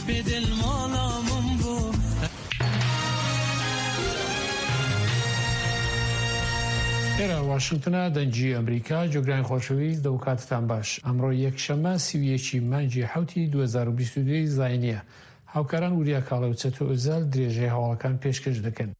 بدل مالا من بو. ئێرە واشنگتنە دەنجی ئەمریکا جۆگرانی خۆشەویست دەوکاتتان باش. ئەمڕۆ یەکشەمە 31 مانگی 2022 زاینیە. هاوکاران وریا کاڵە و چەتۆ ئۆزال درێژەی هەواڵەکان پێشکەش دەکەن.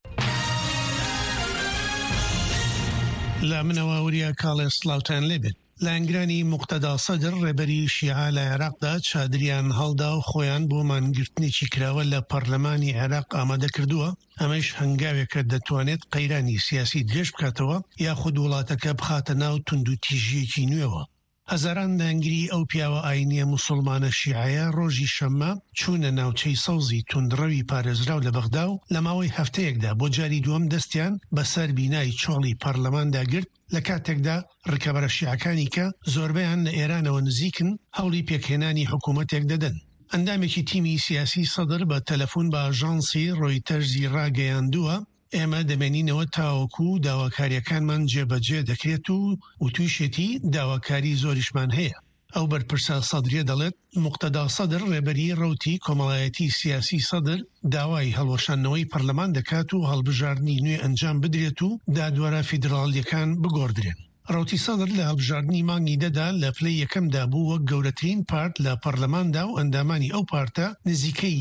لە منەوە وریا کاڵێ سلااوتان لێبێت. لانگرانی مقتەدا سەدر ڕێبەری شیعە لە عێراقدا چادریان هەڵدا و خۆیان بۆ مانگرتنێکی کراوە لە پەرلەمانی عێراق ئامادە کردووە. ئەمەش هەنگاوێکە دەتوانێت قەیرانی سیاسی درێژ بکاتەوە یاخود وڵاتەکە بخاتە ناو تونند و تیژیەکی نوێەوە. هەزاران دانگری ئەو پیاوە ئاینیە موسڵمانە شیعەیە ڕۆژی شەممە چوونە ناوچەی سەوزی توندڕەوی پارێزراو لە بەغدا و لە ماوەی هەفتەیەکدا بۆ جاری دووەم دەستیان بەسەر بینای چۆڵی پەرلەماندا گرت لە کاتێکدا ڕکەبەرە شیعەکانی کە زۆربەیان لە ئێرانەوە نزیکن هەوڵی پێکهێنانی حکوومەتێک دەدەن. ئەندامێکی تیمی سیاسی سەدر بە تەلەفۆن بە ئاژانسی ڕۆیتەرزی ڕاگەیاندووە ئێمە دەمێنینەوە تاوەکو داواکاریەکانمان جێبەجێ دەکرێت و تویشێتی داواکاری زۆریشمان هەیە. ئەو بەرپرسە سەدرێ دەڵێت مقتەدا سەدر ڕێبەری ڕەوتی کۆمەڵایەتی سیاسی سەدر داوای هەڵوەشاندنەوەی پەرلەمان دەکات و هەڵبژاردننی نوێ ئەنجام بدرێت و دادوەرە فیدراڵیەکان بگۆڕدرێن. ڕەوتی سەدر لە هەڵبژاردننی مانگی دەدا لە پلەی یەکەمدا بوو وەک گەورەترین پارت لە پەرلەماندا و ئەندامانی ئەو پارتە نزیکەی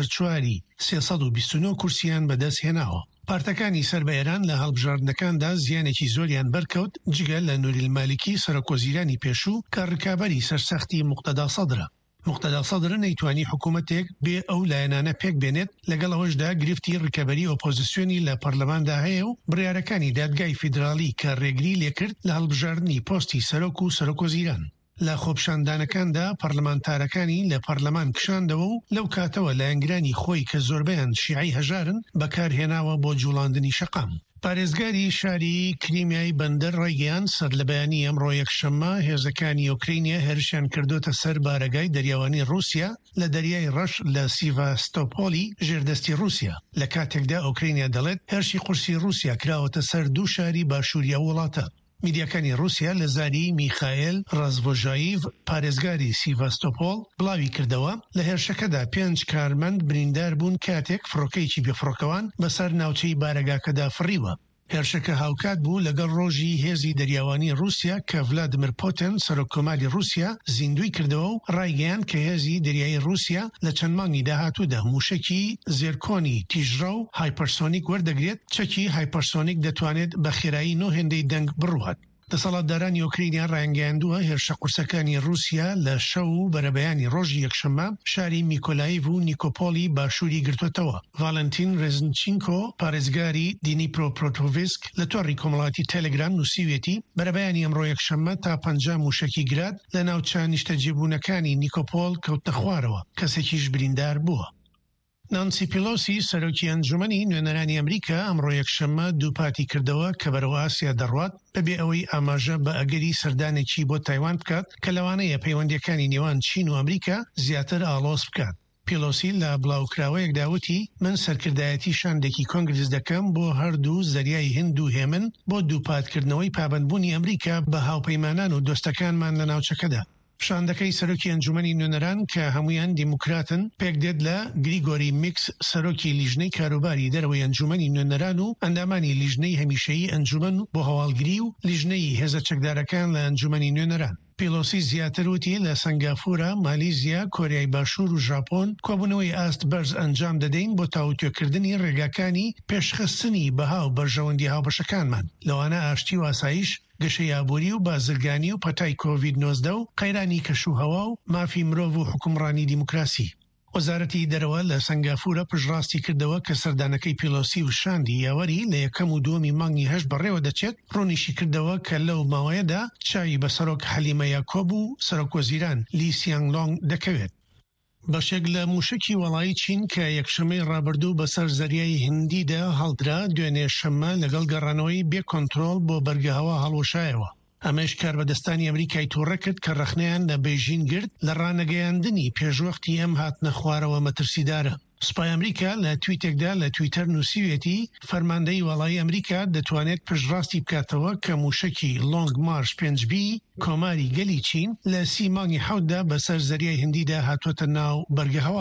1/4 کورسیان بەدەست هێناوە. پارتەکانی سەر بە ئێران لە هەڵبژاردنەکاندا زیانێکی زۆریان بەرکەوت جگە لە نوریل مالیکی سەرۆکۆزیرانی پێشوو کە ڕکابەری سەرسەختی مقتەدا سەدرە. مقتەدا سەدر نەیتوانی حکوومەتێک بێ ئەو لایەنانە پێک بێنێت لەگەڵ ئەوەشدا گرفتی ڕکەبەری ئۆپۆزیسیۆنی لە پەرلەماندا هەیە و بڕیارەکانی دادگای فیدراڵی کە ڕێگری لێکرد لە هەڵبژاردننی پۆستی سەرۆک و سەرۆکۆزیران. لە خۆپشاندانەکاندا پەرلەمانتارەکانی لە پەرلەمان کشاندەوە و لەو کاتەوە لایەنگرانی خۆی کە زۆربیان شیعی هەژارن بەکارهێناوە بۆ جوڵاندنی شەقام. پارێزگاری شاری کریمیای بەندەر ڕێگەیان سەر لە بەیانی ئەمڕۆ یەکشەممە هێزەکانی ئۆکرینیا هێرشیان کردوتە سەر بارەگای دەریاوانی رووسیا لە دەریای ڕەش لە سیڤاستۆپۆلی ژێردەستی رووسیا. لە کاتێکدا ئۆکرینیا دەڵێت هێرشی قورسی رووسیا کراوەتە سەر دوو شاری باشووریە وڵاتە. میدیاکانی رووسیا لە زاری میخائیل ڕازڤۆژاییڤ پارێزگاری سیڤاستۆپۆل بڵاوی کردەوە لە هێرشەکەدا 5 کارمەند بریندار بوون کاتێک فڕۆکەیەکی بێفڕۆکەوان بەسەر ناوچەی بارەگاکەدا فڕیوە. هێرشەکە هاوکات بوو لەگەڵ ڕۆژی هێزی دەریاوانی رووسیا کە ڤلادیمیر پۆتین سەرۆککۆماری رووسیا زیندوی کردەوە و ڕایگەیان کە هێزی دەریایی رووسیا لە چەند مانگی داهاتوودا موشکی زێرکۆنی تیژڕە و هایپەرسۆنیک وەردەگرێت چەکی هایپەرسۆنیک دەتوانێت بە خێرایی 9 هێندەی دەنگ بڕوات. دەسەڵاتدارانی ئۆکرینیا ڕایانگەیاندووە هێرشە قورسەکانی رووسیا لە شەو و بەرەبەیانی ڕۆژی یەکشەممە شاری میکۆلایڤ و نیکۆپۆلی باشووری گرتوتەوە. ڤالنتین ڕێزنچینکۆ پارێزگاری دینیپرۆپۆتۆڤسک لە تۆڕی کۆمەڵاتی تەلەگرام نووسیوێتی بەرەبەیانی ئەمڕۆ یەکشەممە تا 50 موشکی گراد لە ناوچە نیشتەجێبوونەکانی نیکۆپۆل کەوتە خوارەوە. کەسێکیش بریندار بووە. نانسی پیلۆسی سەرۆکی ئەنجومەنی نوێنەرانی ئەمریکا ئەمڕۆ یەکشەممە دووپاتی کردەوە کە بەرەوە ئاسیا دەڕوات بەبێ ئەوەی ئاماژە بە ئەگەری سەردانێکی بۆ تایوان بکات کە لەوانەیە پەیوەندیەکانی نێوان چین و ئەمریکا زیاتر ئاڵۆز بکات. پیلۆسی لە بڵاوکراوەیەک داوتی من سەرکردایەتی شاندێکی کۆنگرس دەکەم بۆ هەردوو زەریای هند و هێمن بۆ دووپاتکردنەوەی پابەندبوونی ئەمریکا بە هاوپەیمانان و دۆستەکانمان لە ناوچەکەدا. شاندەکەی سەرۆکی ئەنجومەنی نوێنەران کە هەمویان دیموکراتن پێک دێت لە گریگۆری میکس سەرۆکی لیژنەی کاروباری دەرەوەی ئەنجومەنی نوێنەران و ئەندامانی لیژنەی هەمیشەیی ئەنجومەن بۆ هەواڵگری و لیژنەی هێزە چەکدارەکان لە ئەنجومەنی نوێنەران. پیلۆسی زیاتر وتی لە سنگافورە، مالیزیا، کۆریای باشوور و ژاپۆن کۆبوونەوەی ئاست بەرز ئەنجام دەدەین بۆ تاوتوێکردنی ڕێگاکانی پێشخستنی بەها و بەرژەوەندی هاوبەشەکانمان لەوانە ئاشتی و ئاسایش، گەشەی ئابووری و بازرگانی و پەتای کۆڤید-19 و قەیرانی کەشوهەوا و مافی مرۆڤ و حکومڕانی دیموکراسی. وەزارەتی دەرەوە لە سنگافورە پشڕاستی کردەوە کە سەردانەکەی پیلۆسی و شاندی یاوەری لە 1 و 2 مانگی 8 بەڕێوە دەچێت ڕوونیشی کردەوە کە لەو ماوەیەدا چاوی بە سەرۆک حەلیمە یاکۆب و سەرۆکوەزیران لی سیانگلۆنگ دەکەوێت. بەشێک لە موشکی وەڵایی چین کە یەکشەمەی ڕابردوو بەسەر زەریای هندیدا هەڵدرا دوێنێ شەممە لەگەڵ گەڕانەوەی بێ کۆنترۆڵ بۆ بەرگەهەوا هەڵوەشایەوە. ئەمەش کاربەدەستانی ئەمریکای تووڕە کرد کە ڕەخنەیان لە بێژین گرت لە ڕانەگەیاندنی پێشوەختی ئەم هاتنە خوارەوە مەترسیدارە. سوپای ئەمریکا لە تویتێکدا لە تویتەر نووسیوێتی فەرماندەی وەڵایی ئەمریکا دەتوانێت پشتڕاستی بکاتەوە کە موشکی لۆنگ مارش 5B کۆماری گەلی چین لە 30 مانگی 7دا بەسەر زەریای هندیدا هاتوۆتە ناو بەرگەهەواوە.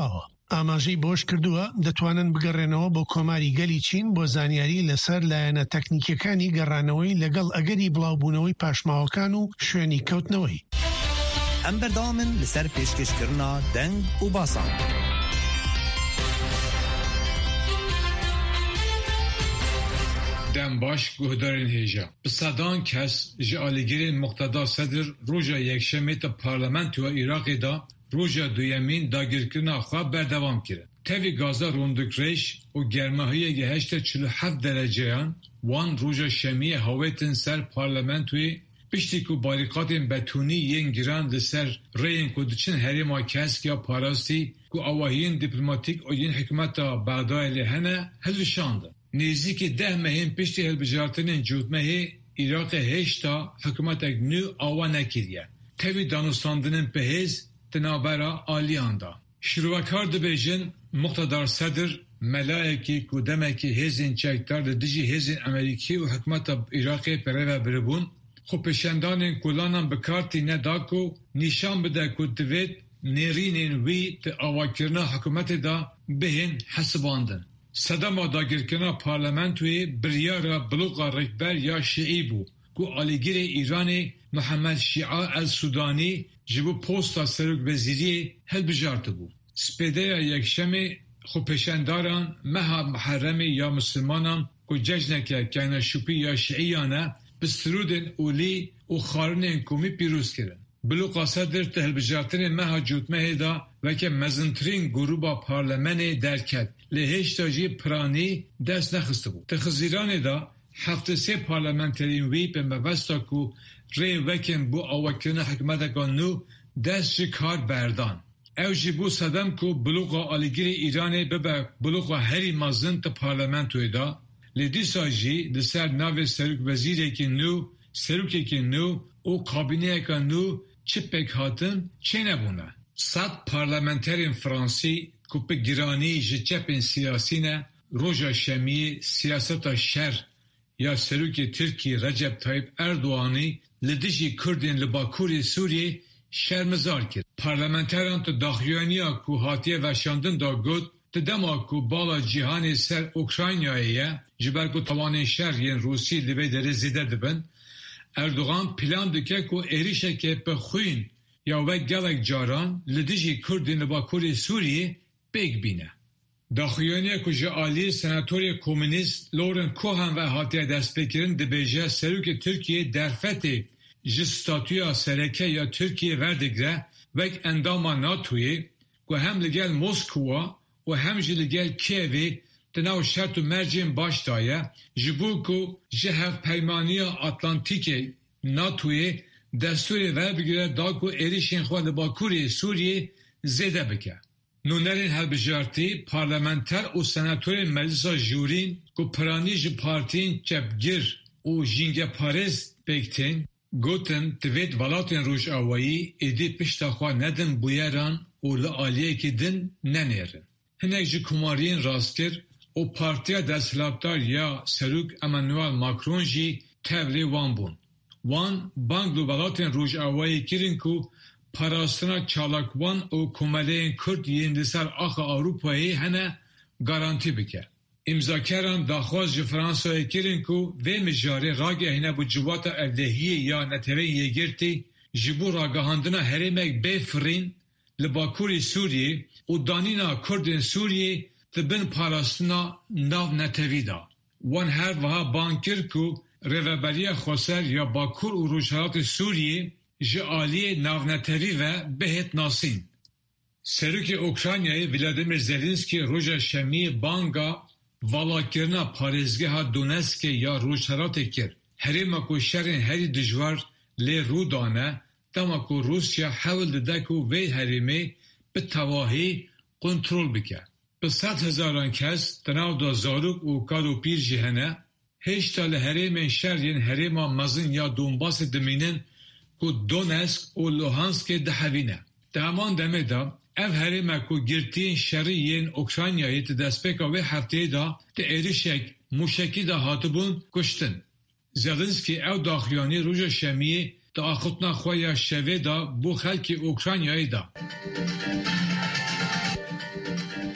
ئاماژەی بۆش کردووە دەتوانن بگەڕێنەوە بۆ کۆماری گەلی چین بۆ زانیاری لەسەر لایەنە تەکنیکەکانی گەڕانەوەی لەگەڵ ئەگەری بڵاوبوونەوەی پاشماوەکان و شوێنی کەوتنەوەی. ئەم بەردەوامن لەسەر پێشکەشکردنا دەنگ و باسان. دەم باش گوهدارên hêja. Bi sedan kes ji alîgirên Muqteda Sedr roja yekşemê te parlamentoya Iraqê da roja duyemîn dagirkirina xwe berdewam kirin. Tevî gaza rûndikirêj û germahiyekî 87 dereceyan wan roja şemiyê hawêtin ser parlamentoyê piştî ku barîqatên betûnî yên giran li ser rêyên ku diçin herêma kesk ya parastî ku awahiyên dîplomatîk û yên hikûmeta Bexdayê lê hene hilweşandin. Nêzîkî 10 mehên piştî hilbijartinên cûtmehê Iraqê hêşta hikûmetek nû awa nekiriye. Tevî danûstandinên pihêz di navbera aliyan da. Şîrovekar dibêjin Muqtedar Sedr melayekî ku demekî hêzên çekdar li dijî hêzên Amerîkî û hikûmeta Iraqê pereve biribûn, xwe pêşendanên kulanan bi kar tîne da ku nîşan bide ku divêt nêrînên wî di awakirina hikûmetê da bihên hesibandin. Sedema dagirkirina parlamentoyê biryara biloqa rêkber ya Şiî bû ku alîgirê Îranê Muhammed Şia el-Sudanî ji bo posta serokvezîriyê hilbijartibû. Spêdeya yekşemê xwepêşendaran meha Miherremê ya Mislimanan ku cejneke kaynaşûpî ya Şiîyan e bi sirûdên olî û xwarinên komî pîroz kirin. Biloqa Sedr te hilbijartinên meha cûtmehê da veke mezintirîn grûpa parlemenê derket lê hêşta jî piranî dest nexistibû. Di Xizîranê da 73 parlamenterên wî bi mebesta ku rê wekin bû awakirina hikûmeteka nû dest ji kar berdan. Ew jî bû sedem ku biloqa alîgirê Îranê bibe biloqa herî mezin di parlamentoyê da lê dîsa jî li ser navê serokvezîrekî nû, serokekî nû û kabîneyeka nû çi pêk hatin çê nebûne. 100 parlamenterên Fransî ku bi giranî ji cepên siyasî ne roja şemiyê siyaseta şer ya serokê Tirkiyê Recep Tayyip Erdoğanî li dijî Kurdên li Bakurê Sûriyê şermizar kir. Parlamenteran tu daxuyaniya ku hatiye veşandin da got di dema ku bala cîhanê ser Ukraynayê ye ji ber ku tawanên şer yên Rûsî li vê derê zêde dibin, Erdoğan plan dike ku êrişeke bi xwîn ya wek gelek caran li dijî Kurdên li Bakurê Sûriyê pêk bîne. Daxuyaniya ku ji aliyê senatorê komünîst Lauren Cohen ve hatiye destpêkirin dibêje serokê Tirkiyê derfetê ji statûya sereke ya Tirkiye verdigre wek endama NATOyê ku hem li gel Moskwa û hem jî li gel Kievê di nav şert û mercên baş da ye ji bo ku ji hevpeymaniya Atlantîkê NATOyê destûrê verbigire da ku êrişên xwe li Bakurê Sûriyê zêde bike. Nûnerên helbijartî, parlamenter û senatorên Meclisa Jûrîn ku piranî ji partiyên çepgir û jîngeparêst pêktên gotin divêt welatên Rojavayî êdî pişta xwe nedin bûyeran û li aliyekî din nenêrin. Hinek ji komariyên rastkir û partiya desthilatdar ya Serok Emmanuel Macron jî tevlê wan bûn. Wan bang li welatên Rojavayî kirin ku parastina çalakwan û komeleyên Kurd yên li ser axa Awropayê hene garantî bike. İmzakeran daxwaz ji Fransayê kirin ku vê mijarê ragihîne bu civata evlehiyê ya netewên yêgirtî ji bo ragihandina herêmek bêfirîn li Bakurê Sûriyê û danîna Kurdên Sûriyê dibin parastina nav netewî da. Wan her wiha bang kir ku rêveberiya Xweser ya Bakur û Rojhilatê Sûriyê ji aliyê navnetewî ve bihêt nasîn. Serokê Ukraynayê Vladimir Zelenskî roja şemiyê banga valakirina parêzgeha Donetskê ya Rojhilatê kir. Herêma ku şerên herî dijwar lê rûdane dema ku Rusya hewl dide ku vê herêmê bi tevahî kontrol bike. Bi 100,000 kes di nav da zarok û kad û pîr jî hene, hêşta li herêmên şer yên herêma mezin ya Donbasê dimînin ku Donetsk û Luhanskê dihevîne. Di heman demê da ev herême ku girtiyên şerî yên Ukraynayê di destpêka wê hefteyê da di êrişek mûşekî da hatibûn kuştin. Zelenskî ew daxuyanî roja şemiyê di axutina xwe ya şevê da bo xelkê Ukraynayê da.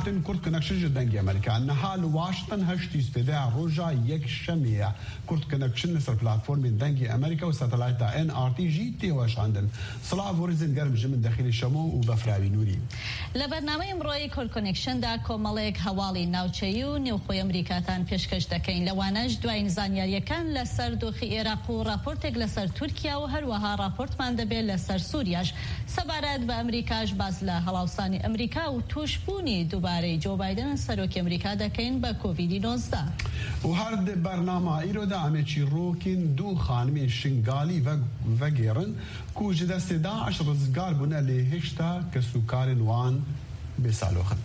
هاتن کورد کنکشن دنگی امریکا نهال واشنطن هشتی سپیده روژا یک شمیه کورد کنکشن لسر پلاتفورم دنگی امریکا و ساتلایت NRT جی تیواشاندن صلاح ورزن گرم جمن داخل شمو و بفراوی نوری لبرنامه امروی کورد کنکشن دا کۆمەڵێک هەواڵی ناوچەیی و نێوخۆی ئەمریکاتان پێشکەش دەکەین لەوانەش دوای زانیاریەکان لەسەر دۆخی عێراق و راپۆرتێک لەسەر تورکیا و هەروەها راپۆرتمان دەبێت لەسەر سووریاش سەبارەت بە ئەمریکاش باس لە هەڵاوسانی ئەمریکا و توشبوونی دووبارەی جۆ بایدن سەرۆکی ئەمریکا دەکەین بە کۆڤیدی-19 و هەر بەرنامە ئیرۆدا ئەمێکی ڕۆکین دوو خانمی شنگالی vegêrin ku ji destê Daeş rizgar bûne lê hêşta kesûkarên wan bêsaloxin.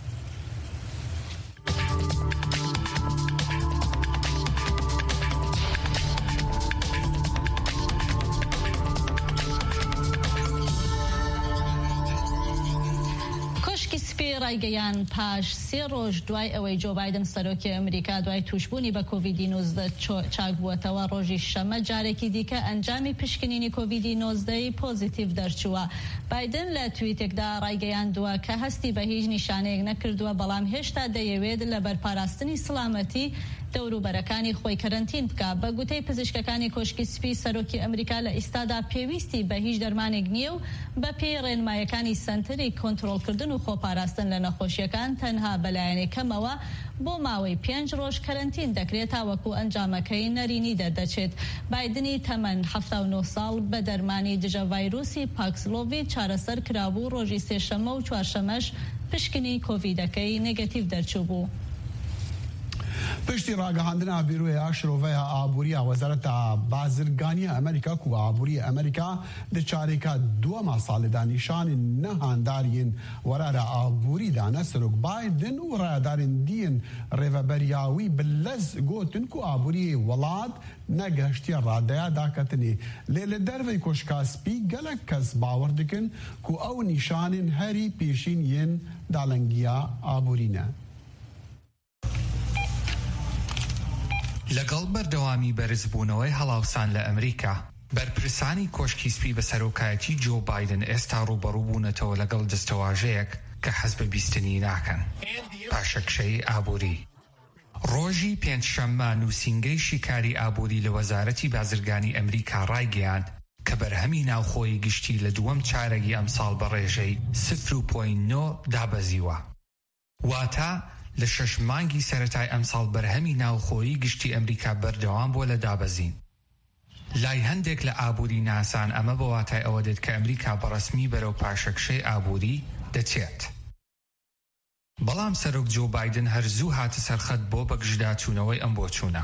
ڕایگەیان پاش سێ ڕۆژ دوای ئەوەی جۆ بایدن سەرۆکی ئەمریکا دوای توشبوونی بە کۆڤیدی-19 چاک بووەتەوە ڕۆژی شەمە جارێکی دیکە ئەنجامی پشکنینی کۆڤیدی-19 پۆزیتیڤ دەرچووە. بایدن لە تویتێکدا ڕایگەیاندووە کە هەستی بە هیچ نیشانەیەک نەکردووە بەڵام هێشتا دەیەوێت لە بەرپاراستنی سڵامەتی دەوروبەرەکانی خۆی کەرەنتین بکە. بە گوتەی پزیشکەکانی کۆشکی سپی سەرۆکی ئەمریکا لە ئیستادا پێویستی بە هیچ دەرمانێک نییە و بە پێی ڕێنمایەکانی سنتەری کۆنتڕۆڵکردن و خۆپاراستن لە نەخۆشیەکان تەنها بەلایەنی کەمەوە بۆ ماوەی 5 ڕۆژ کەرەنتین دەکرێت تاوەکو ئەنجامەکەی نەرینی دەردەچێت. بایدنی تەمەن 79 ساڵ بە دەرمانی دژە ڤایرۆسی پاکسلۆڤید چارەسەر کرابوو ڕۆژی سێشەمە و چوارشەمەش پشکنی کۆڤیدەکەی نێگەتیڤ دەرچوو بوو. پشتی ڕاگەهاندنا بیرۆیە شرۆڤەیە ئابووریە وەزارەتە بازرگانیە ئەمریکا و ئابووری ئەمریکا لە چارێکە دووەما ساڵێدا نیشانی نەهانداریین وەرارە ئابووریدانە سەرۆک بایدن و ڕایدارین دیین ڕێڤەبەریاوی بلەز گوتن و ئابووری وڵات نەگەشتیە ڕادەیە داکەتنی لێ لە دەرەوەی کۆشکاسپی گەلک کەس باوەڕ دکن و ئەو نیشانین هەری پێشین یەن داڵەنگیە ئابوورینە. لەگەڵ بەردەوامی بەرزبوونەوەی هەڵاوسان لە ئەمریکا بەرپرسانی کۆشکی سپی بە سەرۆکایەتی جۆ بایدن ئێستا ڕوبەڕوو بوونەتەوە لەگەڵ دەستەواژەیەک کە حەز بە بیستنی ناکەن پاشەکشەی ئابووری. ڕۆژی پێنجشەممە نووسینگەی شیکاری ئابووری لە وەزارەتی بازرگانی ئەمریکا ڕایگەیاند کە بەرهەمی ناوخۆی گشتی لە دووەم چارەگی ئەمساڵ بە ڕێژەی 0.9 دابەزیوە. واتە لە 6 مانگی سەرەتای ئەمساڵ بەرهەمی ناوخۆیی گشتی ئەمریکا بەردەوام بۆ لە دابەزین. لای هەندێک لە ئابووری ناسان ئەمە بە واتای ئەوە دێت کە ئەمریکا بەڕەسمی بەرەو پاشەکشەی ئابووری دەچێت. بەڵام سەرۆک جۆ بایدن هەرزوو هاتە سەرخەت بۆ بەگژداچوونەوەی ئەم بۆچوونە.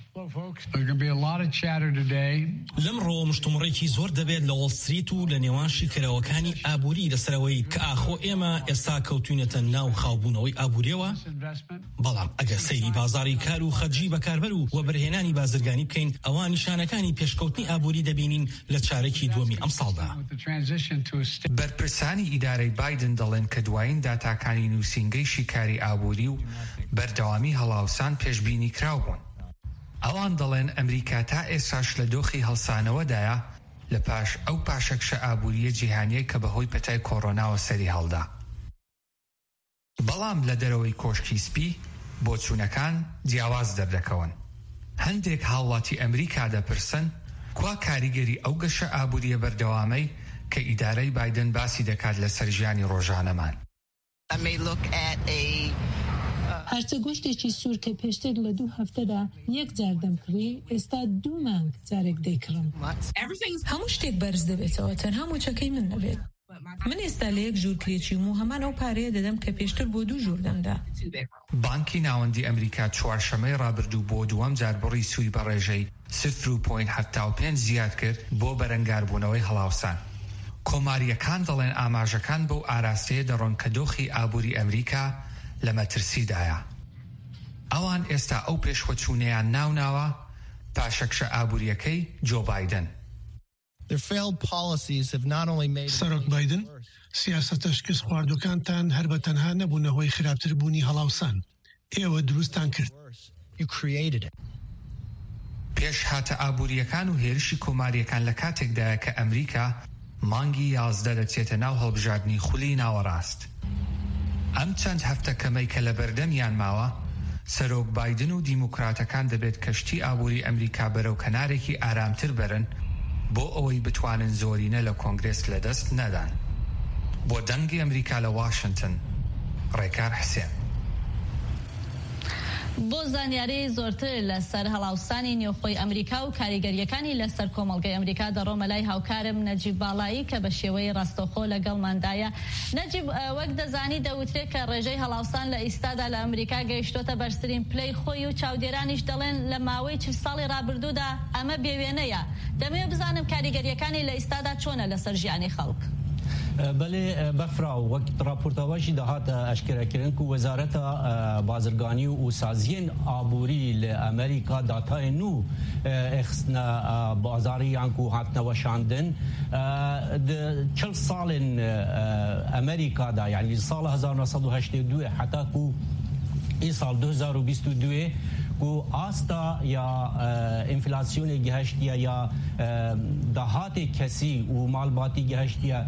لەمڕۆ مشتومڕێکی زۆر دەبێت لە وۆڵستریت و لە نێوان شیکەرەوەکانی ئابووری لەسەرەوەی کە ئاخۆ ئێمە ئێستا کەوتوینەتە ناو خاوبوونەوەی ئابووریەوە. بەڵام ئەگەر سەیری بازاری کار و خەرجی بەکاربەر و وەبرهێنانی بازرگانی بکەین ئەوان نیشانەکانی پێشکەوتنی ئابووری دەبینین لە چارەکی دووەمی ئەمساڵدا. بەرپرسانی ئیدارەی بایدن دەڵێن کە دوایین داتاکانی نووسینگەی شیکاری ئابووری و بەردەوامی هەڵاوسان پێشبینی کراوبوون. ئەوان دەڵێن ئەمریکا تا ئێستاش لە دۆخی هەڵسانەوەدایە لە پاش ئەو پاشەکشە ئابووریە جیهانیە کە بەهۆی پەتای کۆڕۆناوە سەری هەڵدا. بەڵام لە دەرەوەی کۆشکی سپی بۆچوونەکان جیاواز دەردەکەون. هەندێک هاوڵاتی ئەمریکا دەپرسن کوا کاریگەری ئەو گەشە ئابووریە بەردەوامەی کە ئیدارەی بایدن باسی دەکات لە سەرژیانی ڕۆژانەمان. هەرچە گۆشتێکی سوور کە پێشتر لە 2 هەفتەدا یەک جار دەمکڕی ئێستا 2 مانگ جارێک دەیکڕم. هەموو شتێک بەرز دەبێتەوە تەنها موچەکەی من نەبێت. من ئێستا لە 1 ژوور کلێچیم و هەمان ئەو پارەیە دەدەم کە پێشتر بۆ 2 ژوور دەمدا. بانکی ناوەندی ئەمریکا چوارشەمەی ڕابردوو بۆ دووەم جار بڕی سووی بە ڕێژەی 0.75 زیاد کرد بۆ بەرەنگاربوونەوەی هەڵاوسان. کۆماریەکان دەڵێن ئاماژەکان بەو ئاراستەیە دەڕۆن کە دۆخی ئابووری ئەمریکا لە مەترسیدایە. ئەوان ئێستا ئەو پێشوەچوونەیان ناوناوە پاشەکشە ئابووریەکەی جۆ بایدن. سەرۆک بایدن سیاسەتە شکست خواردوەکانتان هەر بە تەنها نەبوونە هۆی خراپتربوونی هەڵاوسان. ئێوە دروستان کرد. پێش هاتە ئابووریەکان و هێرشی کۆماریەکان لە کاتێکدایە کە ئەمریکا مانگی 11 دەچێتە ناو هەڵبژاردنی خولی ناوەڕاست. ئەم چەند هەفتە کەمەی کە لە بەردەمیان ماوە سەرۆک بایدن و دیموکراتەکان دەبێت کەشتی ئابووری ئەمریکا بەرەو کەنارێکی ئارامتر بەرن بۆ ئەوەی بتوانن زۆرینە لە کۆنگرێس لەدەست نەدان. بۆ دەنگی ئەمریکا لە واشنگتن، ڕێکار حسێن. بۆ زانیاری زۆرتر لەسەر هەڵاوسانی نێوخۆی ئەمریکا و کاریگەریەکانی لەسەر کۆمەڵگەی ئەمریکا دەڕۆمە لای هاوکارم نەجیب باڵایی کە بە شێوەی ڕاستەوخۆ لەگەڵماندایە. نەجیب، وەک دەزانی دەوترێت کە ڕێژەی هەڵاوسان لە ئیستادا لە ئەمریکا گەیشتۆتە بەرزترین پلەی خۆی و چاودێرانیش دەڵێن لە ماوەی 40 ساڵی ڕابردوودا ئەمە بێوێنەیە. دەمەوێت بزانم کاریگەریەکانی لە ئیستادا چۆنە لەسەر ژیانی خەڵک. بله بفرا وقت راپورتاواشی دهات اشکرکردن که وزارت بازرگانی و سازین آبوری لامریکا داتای نو اخسنا بازاری انکو هات نوشاندن 40 سال امریکا دا یعنی سال 1982 حتی کو این سال 2022 کو آستا یا انفلاسیون گهشتیا یا دهات کسی و مالباتی گهشتیا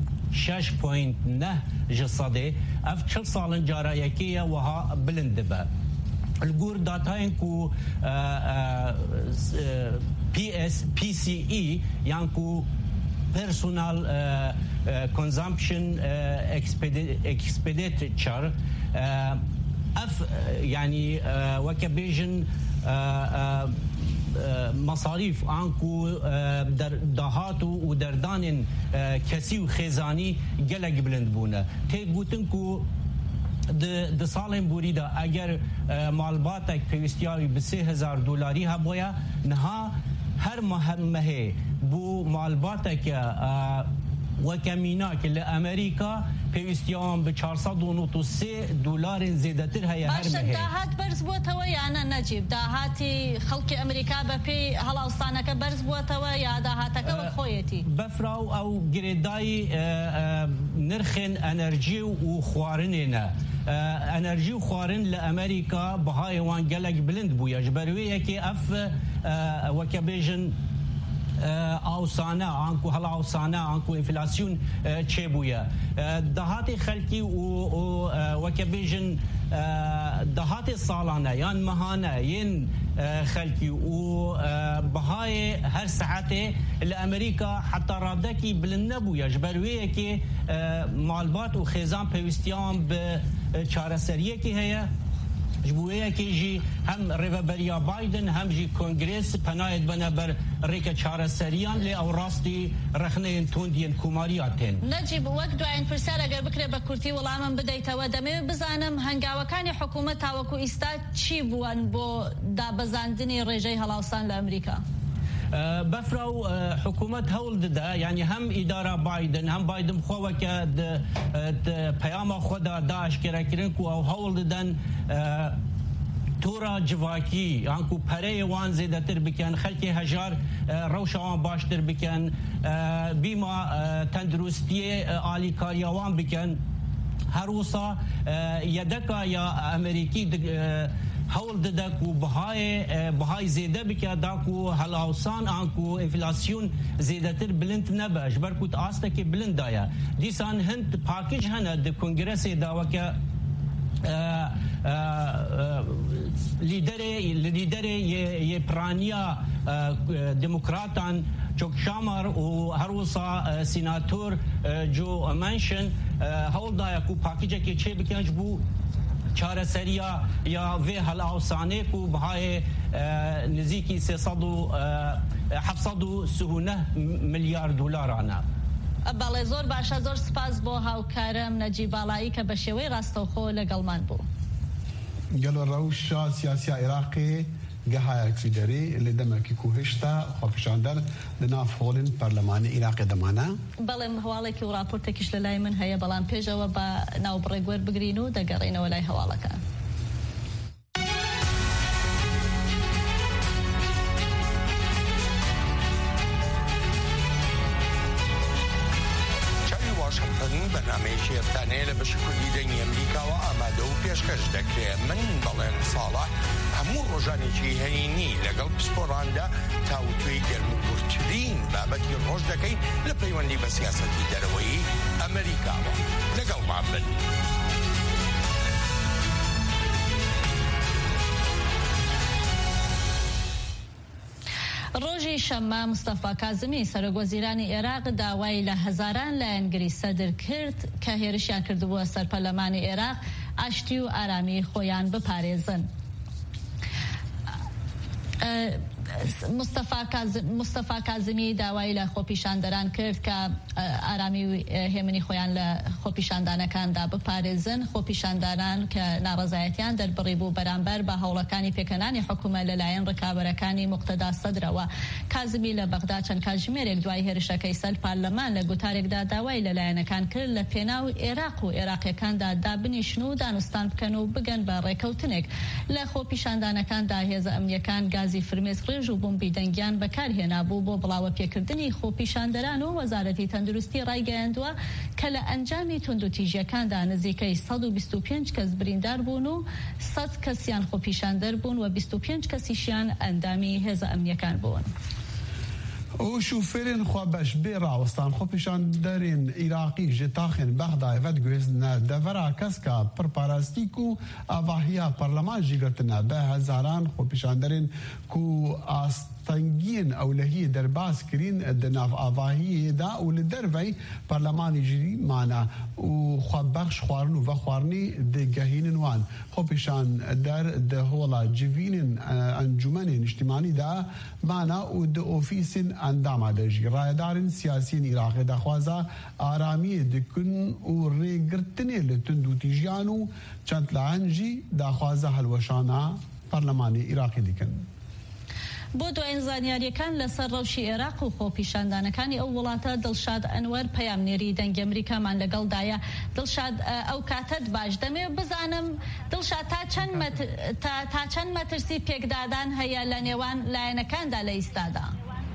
6.9% اف 40 سالن جارایکیه وها بلند به الگور داتاین کو PCE یعنی کو personal consumption expenditure اف يعني وكبيجن مصاريف انكو در دهاتو و دردان کسی و خزانی گلک بلند بونه تی گوتنکو د سالن بوریدا اگر مالباتک پیوستیاوی به $3,000 هبویا نها هر مهمه بو مالباتک وكميناك لأمريكا بيستيام ب $493 زيادتر هي هر مهي. داهات برز بوتوا يا أنا نجيب داهاتي خلق أمريكا ببي هلاوستانك برز بوتوا يا داهاتك وخويتي. بفراو أو جريداي نرخن انرجي وخوارننا انرجي وخوارن لأمريكا بهاي وان جلق بلند بويا جبرويه كي اف وكبيجن اوسانه انکو هلا اوسانه انکو انفلاسیون چه بویا دهات خلکی و وکبیجن دهات سالانه یان مهانه ین خلکی و بهای هر ساعته لامریکا حتی رادکی بلند بویا جبرویه که مالبات و خزان پیوستیان به چارەسەریە کی هەیە جبوية كيجي هم ريفابريا بايدن هم جي كونغرس بنايد بنابر ريكا چارة سريان لي او راستي رخنين توندين كومارياتين نجيب وقت عين فرسالة اگر بكري بكورتي والعمم بدايتا ودمي بزانم هنگاوكاني حكومة وكو استاد چي بوان بو دا بزاندني ريجي هلاوسان لأمريكا بفراو حكومة هولد دا يعني هم إدارة بايدن هم بايدن خوا که پیام خدا داعش کرن کو او هولد دن تورا جواکی انکو پره وان زیادتر بکن خلکی هجار روش وان باشتر بکن بیما تندرستی عالی کاریوان بکن هر وصا یدکا یا امریکی حول داكو بهاي زياده بك داكو هلاوسان انكو انفلاسيون زيادتر بلند نباش بركو تاستك بلند دايا ديسان هند باكج هنا د كونغرس داوكا لیدری یپرانیا دموکراتان چوک شامر و هروسا سیناتور جو منشن هول دایا کو پاکیجه که چه بکنج بو چاره سریا یا وی هلاوسانه کو بهای نزیکی 709 ملیار دلار آنا بەڵێ زۆر باشە زۆر سپاس بۆ هاوکارم نەجیب باڵایی کە بە شێوەی ڕاستەوخۆ لەگەڵمان بوو. گەلۆ ڕەوشە سیاسی عێراقی گەهایەکی دەری لە دەمەکی کوهشتا خۆپیشاندەر لە ناو هۆڵین پەرلەمانی عێراقی دەمانە. بەڵێ هەواڵێکی و راپۆرتێکیش لە لای من هەیە بەڵام پێشەوە بە ناوبڕێگوەر بگرین و دەگەڕێنەوە لای هەواڵەکان. برنامه‌ی ئێفتانەیە لە بەشی کوردی دەنگی ئەمریکاوە ئامادە و پێشکەش دەکرێت. من بەڵێن ساڵح هەموو ڕۆژانێکی هەینی لەگەڵ پسپۆڕاندا تاوتوێی گەرموگورترین بابەتی ڕۆژ دەکەین لە پەیوەندی بە سیاسەتی دەرەوەی ئەمریکاوە. لەگەڵمان بن. ڕۆژی شەممە مستەفا کازمی سەرۆکوەزیرانی عێراق داوای لە هەزاران لایەنگری سەدر کرد کە هێرشیان کردبووە سەر پەرلەمانی عێراق ئاشتی و ئارامی خۆیان بپارێزن. مستەفا کازمی داوای لە خۆپیشاندەران کرد کە ئارامی و هێمنی خۆیان لە خۆپیشاندانەکاندا بپارێزن. خۆپیشاندانان کە ناڕەزایەتیان دەربڕی بوو بەرامبەر بە هەوڵەکانی پێکەنانی حکوومەت لەلایەن ڕکابەرەکانی موقتەدا سەدرەوە. کازمی لە بەغدا چەند کاتژمێرێک دوای هێرشەکەی سەر پارلەمان لە گوتارێکدا داوای لەلایەنەکان کرد لە پێناو عێراق و عێراقیەکاندا دابنیشن و دانوستان بکەن و بگەن بە ڕێکەوتنێک. لە خۆپیشاندانەکاندا هێزە ئەمنیەکان گازی فرمێسک و بۆمبی دەنگیان بەکارهێنابوو بۆ بڵاوە پێکردنی خۆپیشاندەران و وەزارەتی تەندروستی ڕایگەیاندووە کە لە ئەنجامی توندوتیژیەکاندا نزیکەی 125 کەس بریندار بوون و 100 کەسیان خۆپیشاندەر بوون و 25 کەسیشیان ئەندامی هێزە ئەمنیەکان بوون. و شوفێرên xwe beş bê rawestan xwepêşanderên Iraqî ji taxên Bexdayê vedguhêzine devera keska pirparastî ku avahiya parleman jî girtine be hezaran xwepêşanderên ku astengiyên ewlehiyê derbas kirîn di nav avahiyê de û li dervey parlemanê jî mane û xwebexş xwarin û vexwarinê digehînin wan. Xwepêşander di hola civînên encûmenên niştimanî de mane û di ofîsên endama de jî rayedarên siyasiyên Iraqê daxwaza aramiyê dikin û rêgirtinê li tundûtîjiyan û çend lahen jî daxwaza helweşana parlemanê Iraqê dikin. بۆ دوایین زانیاریەکان لەسەر ڕەوشی عێراق و خۆپیشاندانەکانی ئەو وڵاتە دڵشاد ئەنوەر پەیامنێری دەنگی ئەمریکامان لەگەڵدایە. دڵشاد ئەو کاتت باش دەمێ بزانم دڵشاد تا چەند مەترسی پێکدادان هەیە لە نێوان لایەنەکاندا لە ئیستادا؟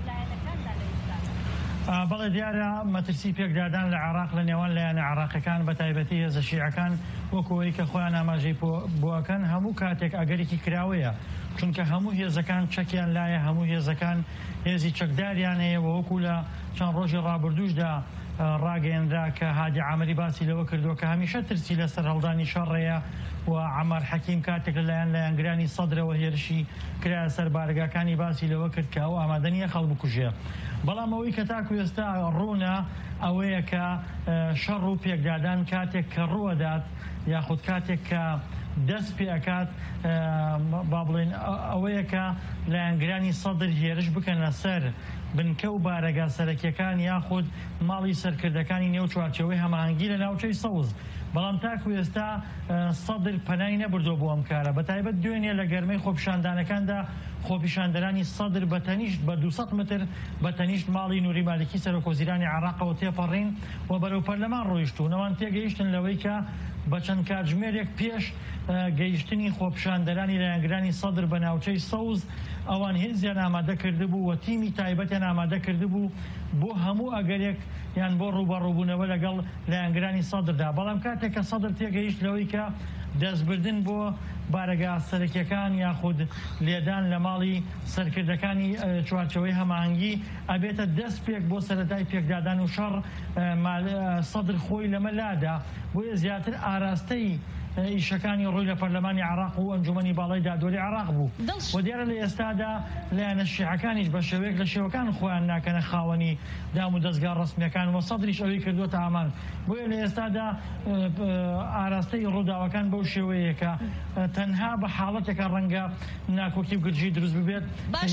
بەڵێ دیارە مەترسی پێکدادان لە عێراق لە نێوان لایەنە عێراقیەکان بە تایبەتی هێزە شیعەکان وەکەوەی کە خۆیان ئاماژەی بووەکەن هەموو کاتێک ئەگەرێکی کراوەیە، چونکە هەموو هێزەکان چەکیان لایە، هەموو هێزەکان هێزی چەکداریان هەیە وەکو لە چەند ڕۆژی ڕابردووشدا ڕاگەیەنرا کە هادی عامری باسی لەوە کردووە کە هەمیشە ترسی لەسەر هەڵدانی شەڕەیە و عەمەر حەکیم کاتێک لەلایەن لایەنگرانی سەدرەوە هێرشی کرایە سەر بارگاکانی باسی لەوە کرد کە ئەو ئامادە نییە خەڵک بکوژێ. بەڵام ئەوەی کە تاکو ئێستا ڕوونە ئەوەیە کە شەڕ و پێکدادان کاتێک کە ڕووەدات یاخود کاتێک کە دەست پێ ئەکات با بڵێن ئەوەیە کە لایەنگرانی سەدر هێرش بکەن لەسەر بنکە و بارەگا سەرەکیەکان یاخود ماڵی سەرکردەکانی نێو چوارچەوەی هەماهەنگی لە ناوچەی سەوز. بەڵام تاکو ئێستا سەدر پەنای نەبردۆ بۆ ئەم کارە بەتایبەت دوێنێ لە گەرمەی خۆپیشاندانەکاندا خۆپیشاندەرانی سەدر بەتەنیشت بە 200 متر بەتەنیشت ماڵی نووری مالکی سەرۆکوەزیرانی عێراقەوە تێپەڕین و بەرەو پەرلەمان ڕۆیشتون. ئەوان تێگەیشتن لەوەی کە بە چەند کاتژمێرێک پێش گەیشتنی خۆپیشاندەرانی لایەنگرانی سەدر بە ناوچەی سەوز ئەوان هێزیان ئامادە کردبوو و تیمی تایبەتیان ئامادە کردبوو بۆ هەموو ئەگەرێک یان بۆ ڕوبەڕووبوونەوە لەگەڵ لایەنگرانی سەدردا. بەڵام کاتێک کە سەدر تێگەیشت لەوەی کە دەستبردن بۆ بارەگا سەرەکیەکان یاخود لێدان لە ماڵی سەرکردەکانی چوارچەوەی هەماهەنگی ئەبێتە دەست پێک بۆ سەرەتای پێکدادان و شەڕ سەدر خۆی لەمە لادا بۆیە زیاتر ئاراستەی ئیشەکانی ڕووی لە پەرلەمانی عێراق و ئەنجومەنی باڵای دادوەری عێراق بوو و دیارە لە ئێستادا لایەنە شیعەکانیش بە شێوەیەک لە شێوەکان خۆیان ناکەنە خاوەنی دام و دەستگا ڕسمیەکان و سەدریش ئەوەی کردووەتە ئامان. بۆیە لە ئێستادا ئاراستەی ڕووداوەکان بەو شێوەیە کە تەنها بە حاڵەتێکە ڕەنگە ناکۆکی و گرژی دروست ببێت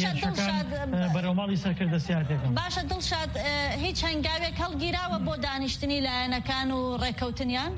بەرەو ماڵی سەرکردە سیاسەکان. باشە دڵشاد هیچ هەنگاوێک هەڵگیراوە بۆ دانیشتنی لایەنەکان و ڕێکەوتنیان؟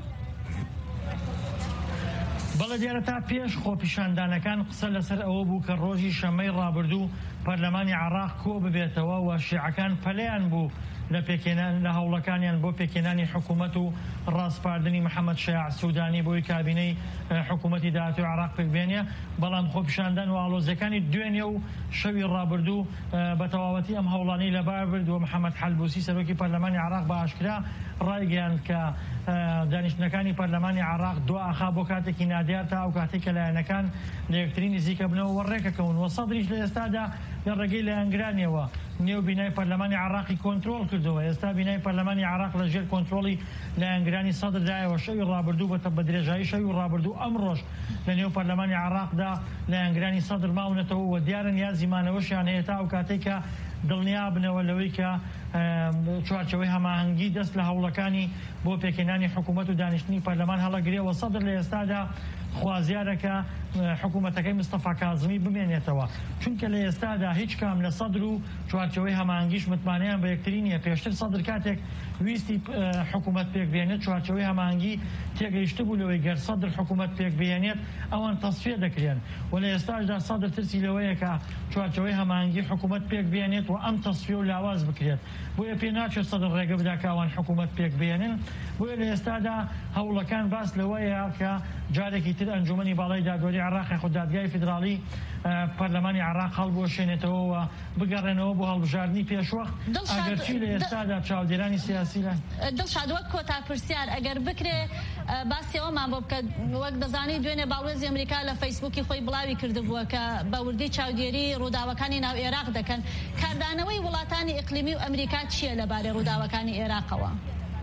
بەڵێ دیارە تا پێش خۆپیشاندانەکان قسە لەسەر ئەوە بوو کە ڕۆژی شەمەی ڕابردوو پەرلەمانی عێراق کۆ ببێتەوە و شیعەکان پەلەیان بوو لە پێکێنان لە هەوڵەکانیان بۆ پێکێنانی حکوومەت و ڕاستپاردنی محەممەد شەیع سوودانی بۆی کابینەی حکوومەتی داهاتوی عێراق پێکبێنە. بەڵام خۆپیشاندان و ئاڵۆزەکانی دوێنێ و شەوی ڕابردوو بە تەواوەتی ئەم هەوڵانەی لەبار برد و محەممەد حەلبوسی سەرۆکی پەرلەمانی عێراق بە ئاشکرا ڕایگەیاند کە دانیشتنەکانی پەرلەمانی عێراق دو ئاخا بۆ کاتێکی نادیار تا ئەو کاتێک کە لایەنەکان لە یەکتری نزیکە بنەوە ڕێکەکەون و سەدریش لە ئێستادا لە ڕێگەی لایەنگرانیەوە نێو بینای پەرلەمانی عێراقی کۆنترۆل کردەوە. ئێستا بینای پەرلەمانی عێراق لە ژێر کۆنترۆڵی لایەنگرانی سەدردایەوە. شەوی ڕابردوو بە درێژایی شەوی ڕابردوو ئەمڕۆژ لە نێو پەرلەمانی عێراقدا لایەنگرانی سەدر ماونەتەوە و دیارە نیاز زیمانەوەشیان هەیە تا ئەو کاتێک کە دڵنیا بنەوە لەوەی کە چوارچەوەی هەماهەنگی دەست لە هەوڵەکانی بۆ پێکهێنانی حکوومەت و دانیشتنی پەرلەمان هەڵەگرێەوە. سەدر لە ئێستادا خوازیارەکە حکوومەتەکەی مستەفا کازمی بمێنێتەوە، چونکە لە ئێستادا هیچ کام لە سەدر و چوارچەوەی هەماهەنگیش متمانەیان بە یەکتری نییە. پێشتر سەدر کاتێک ویستی حکوومەت پێک بێنێت چوارچەوەی هەماهەنگی تێگەیشت بوو لەوەی گەر سەدر حکوومەت پێک بێنێت ئەوان تەسفیە دەکرێن و لە ئێستاشدا سەدر ترسی لەوەیە کە چوارچەوەی هەماهەنگی حکوومەت پێک بێنێت و ئەم تەسفیە و لاواز بکرێت. بۆیە پێ ناچێت سەدر ڕێگە بدا کە ئەوان حکوومەت پێک بێنن. بۆیە لە ئێستادا هەوڵەکان باس لەوەیە کە جارێکی تر ئەنجومەنی باڵای دادوەری عێراق خۆ دادگای فیدراڵی پەرلەمانی عێراق هەڵبوەشێنێتەوە و بگەڕێنەوە بۆ هەڵبژاردننی پێشوەخت ئەگەرچی لە ئێستادا چاودێرانی سیاسی لە دڵشاد وەک کۆتا پرسیار ئەگەر بکرێ باسیەوەمان بۆ بکە وەک دەزانی دوێنێ باڵێزی ئەمریکا لە فەیسبووکی خۆی بڵاوی کردبووە کە بە وردی چاودێری ڕووداوەکانی ناو عێراق دەکەن. کاردانەوەی وڵاتانی ئیقلیمی و ئەمریکا چییە لەبارەی ڕووداوەکانی عێراقەوە؟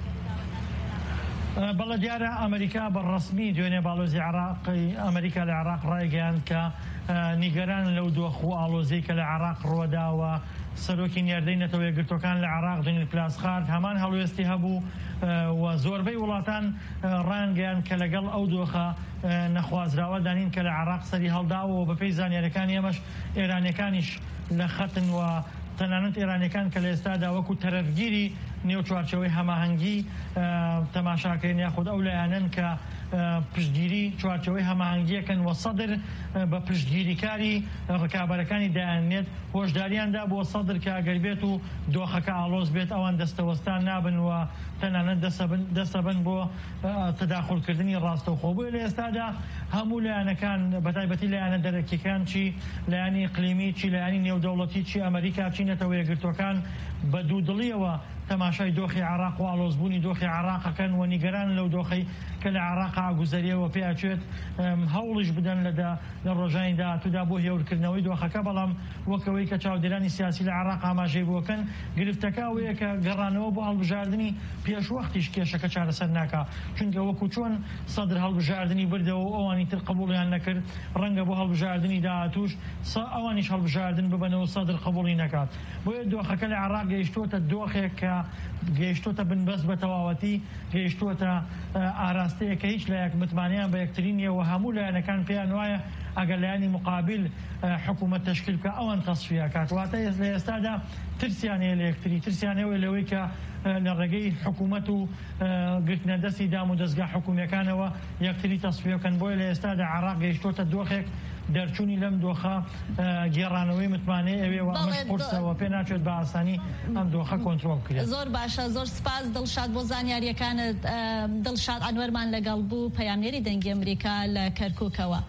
بەڵە دیارە ئەمریکا بەڕەسمی دوێنێ باڵۆزی عێراقی ئەمریکا لە عێراق ڕایگەیاند کە نیگەران لەو دۆخ و ئاڵۆزەی کە لە عێراق ڕوەداوە سەرۆکی نێردەی نەتەوە یەکگرتوەکان لە عێراق دنیل پلاسخارد هەمان هەڵوێستی هەبوو و زۆربەی وڵاتان ڕایگەیاند کە لەگەڵ ئەو دۆخە نەخوازراوە دانین کە لە عێراق سەری هەڵداوە و بەپێی زانیاریەکانی ئەمەش ئێرانیەکانیش لە خەتن و تەنانەت ئێرانیەکان کە لە ئێستادا وەکو تەرەفگیری نێو چوارچەوەی هەماهەنگی تەماشاکەین یاخود ئەو لایەنن کە پشتگیری چوارچەوەی هەماهەنگیەکەن و سەدر بە پشتگیریکاری ڕکابەرەکانی دایانێت هۆشداریاندا بۆ سەدر کە ئەگەر بێت و دۆخەکە ئاڵۆز بێت ئەوان دەستەوەستان نابن و تەنانەت دەستەبن بۆ تەداخڵکردنی ڕاستەوخۆ. بۆیە لە ئێستادا هەموو لایەنەکان بەتایبەتی لایەنە دەرەکیەکان چی لایەنی ئیقلیمی چی لایەنی نێودەوڵەتی چی ئەمریکا چی نەتەوە یەکگرتوەکان بە دوودڵیەوە تەماشای دۆخی عێراق و ئاڵۆزبوونی دۆخی عێراقەکەن و نیگەران لەو دۆخەی کە لە عێراق ئاگوزەریەوە پێچێت هەوڵش بدەن لە ڕۆژانی داهاتوودا بۆ هێورکردنەوەی دۆخەکە. بەڵام وەکەوەی کە چاودێرانی سیاسی لە عێراق ئاماژەی بۆکەن گرفتەکە ئەوەیە کە گەڕانەوە بۆ هەڵبژاردننی پێشوەختیش کێشەکە چارەسەر ناکا، چونکە وەکو چۆن سەدر هەڵبژاردننی بردەوە ئەوانی تر قبوڵیان نەکرد ڕەنگە بۆ هەڵبژاردننی داهاتووش ئەوانیش هەڵبژاردن ببنەوە سەدر قبوڵی نەکات. بۆیە دۆخەکە لە عێراق گەیشتووەتە دۆخێک کە گەیشتوتە بنبەست بە تەواوەتی گەیشتووەتە ئاراستەیە کە هیچ لایەک متمانیان بە یەکترینیە و هەموو لایەنەکان پێیان وایە ئەگەر لایەنی مقابل حکوومەت تەشکیل بکە ئەوان تەسفیە کات. واتە لە ئێستادا ترسیانەیە لە یەکتری، ترسیانەوەی لەوەی کە لە ڕێگەی حکوومەت و گرتنە دەستی دام و دەستگا حکوومیەکانەوە یەکتری تەسفیەکەن. بۆیە لە ئێستادا عێراق گەیشتوتە دۆخێک دەرچوونی لەم دۆخە گێڕانەوەی متمانەیە ئەوێ و ئەمەش قورسەوە پێ ناچێت بە ئاسانی ئەم دۆخە کۆنترۆل بکرێت. زۆر باشە، زۆر سپاس دڵشاد بۆ زانیاریەکانت. دڵشاد ئەنوەرمان لەگەڵ بوو، پەیامنێری دەنگی ئەمریکا لە کەرکووکەوە.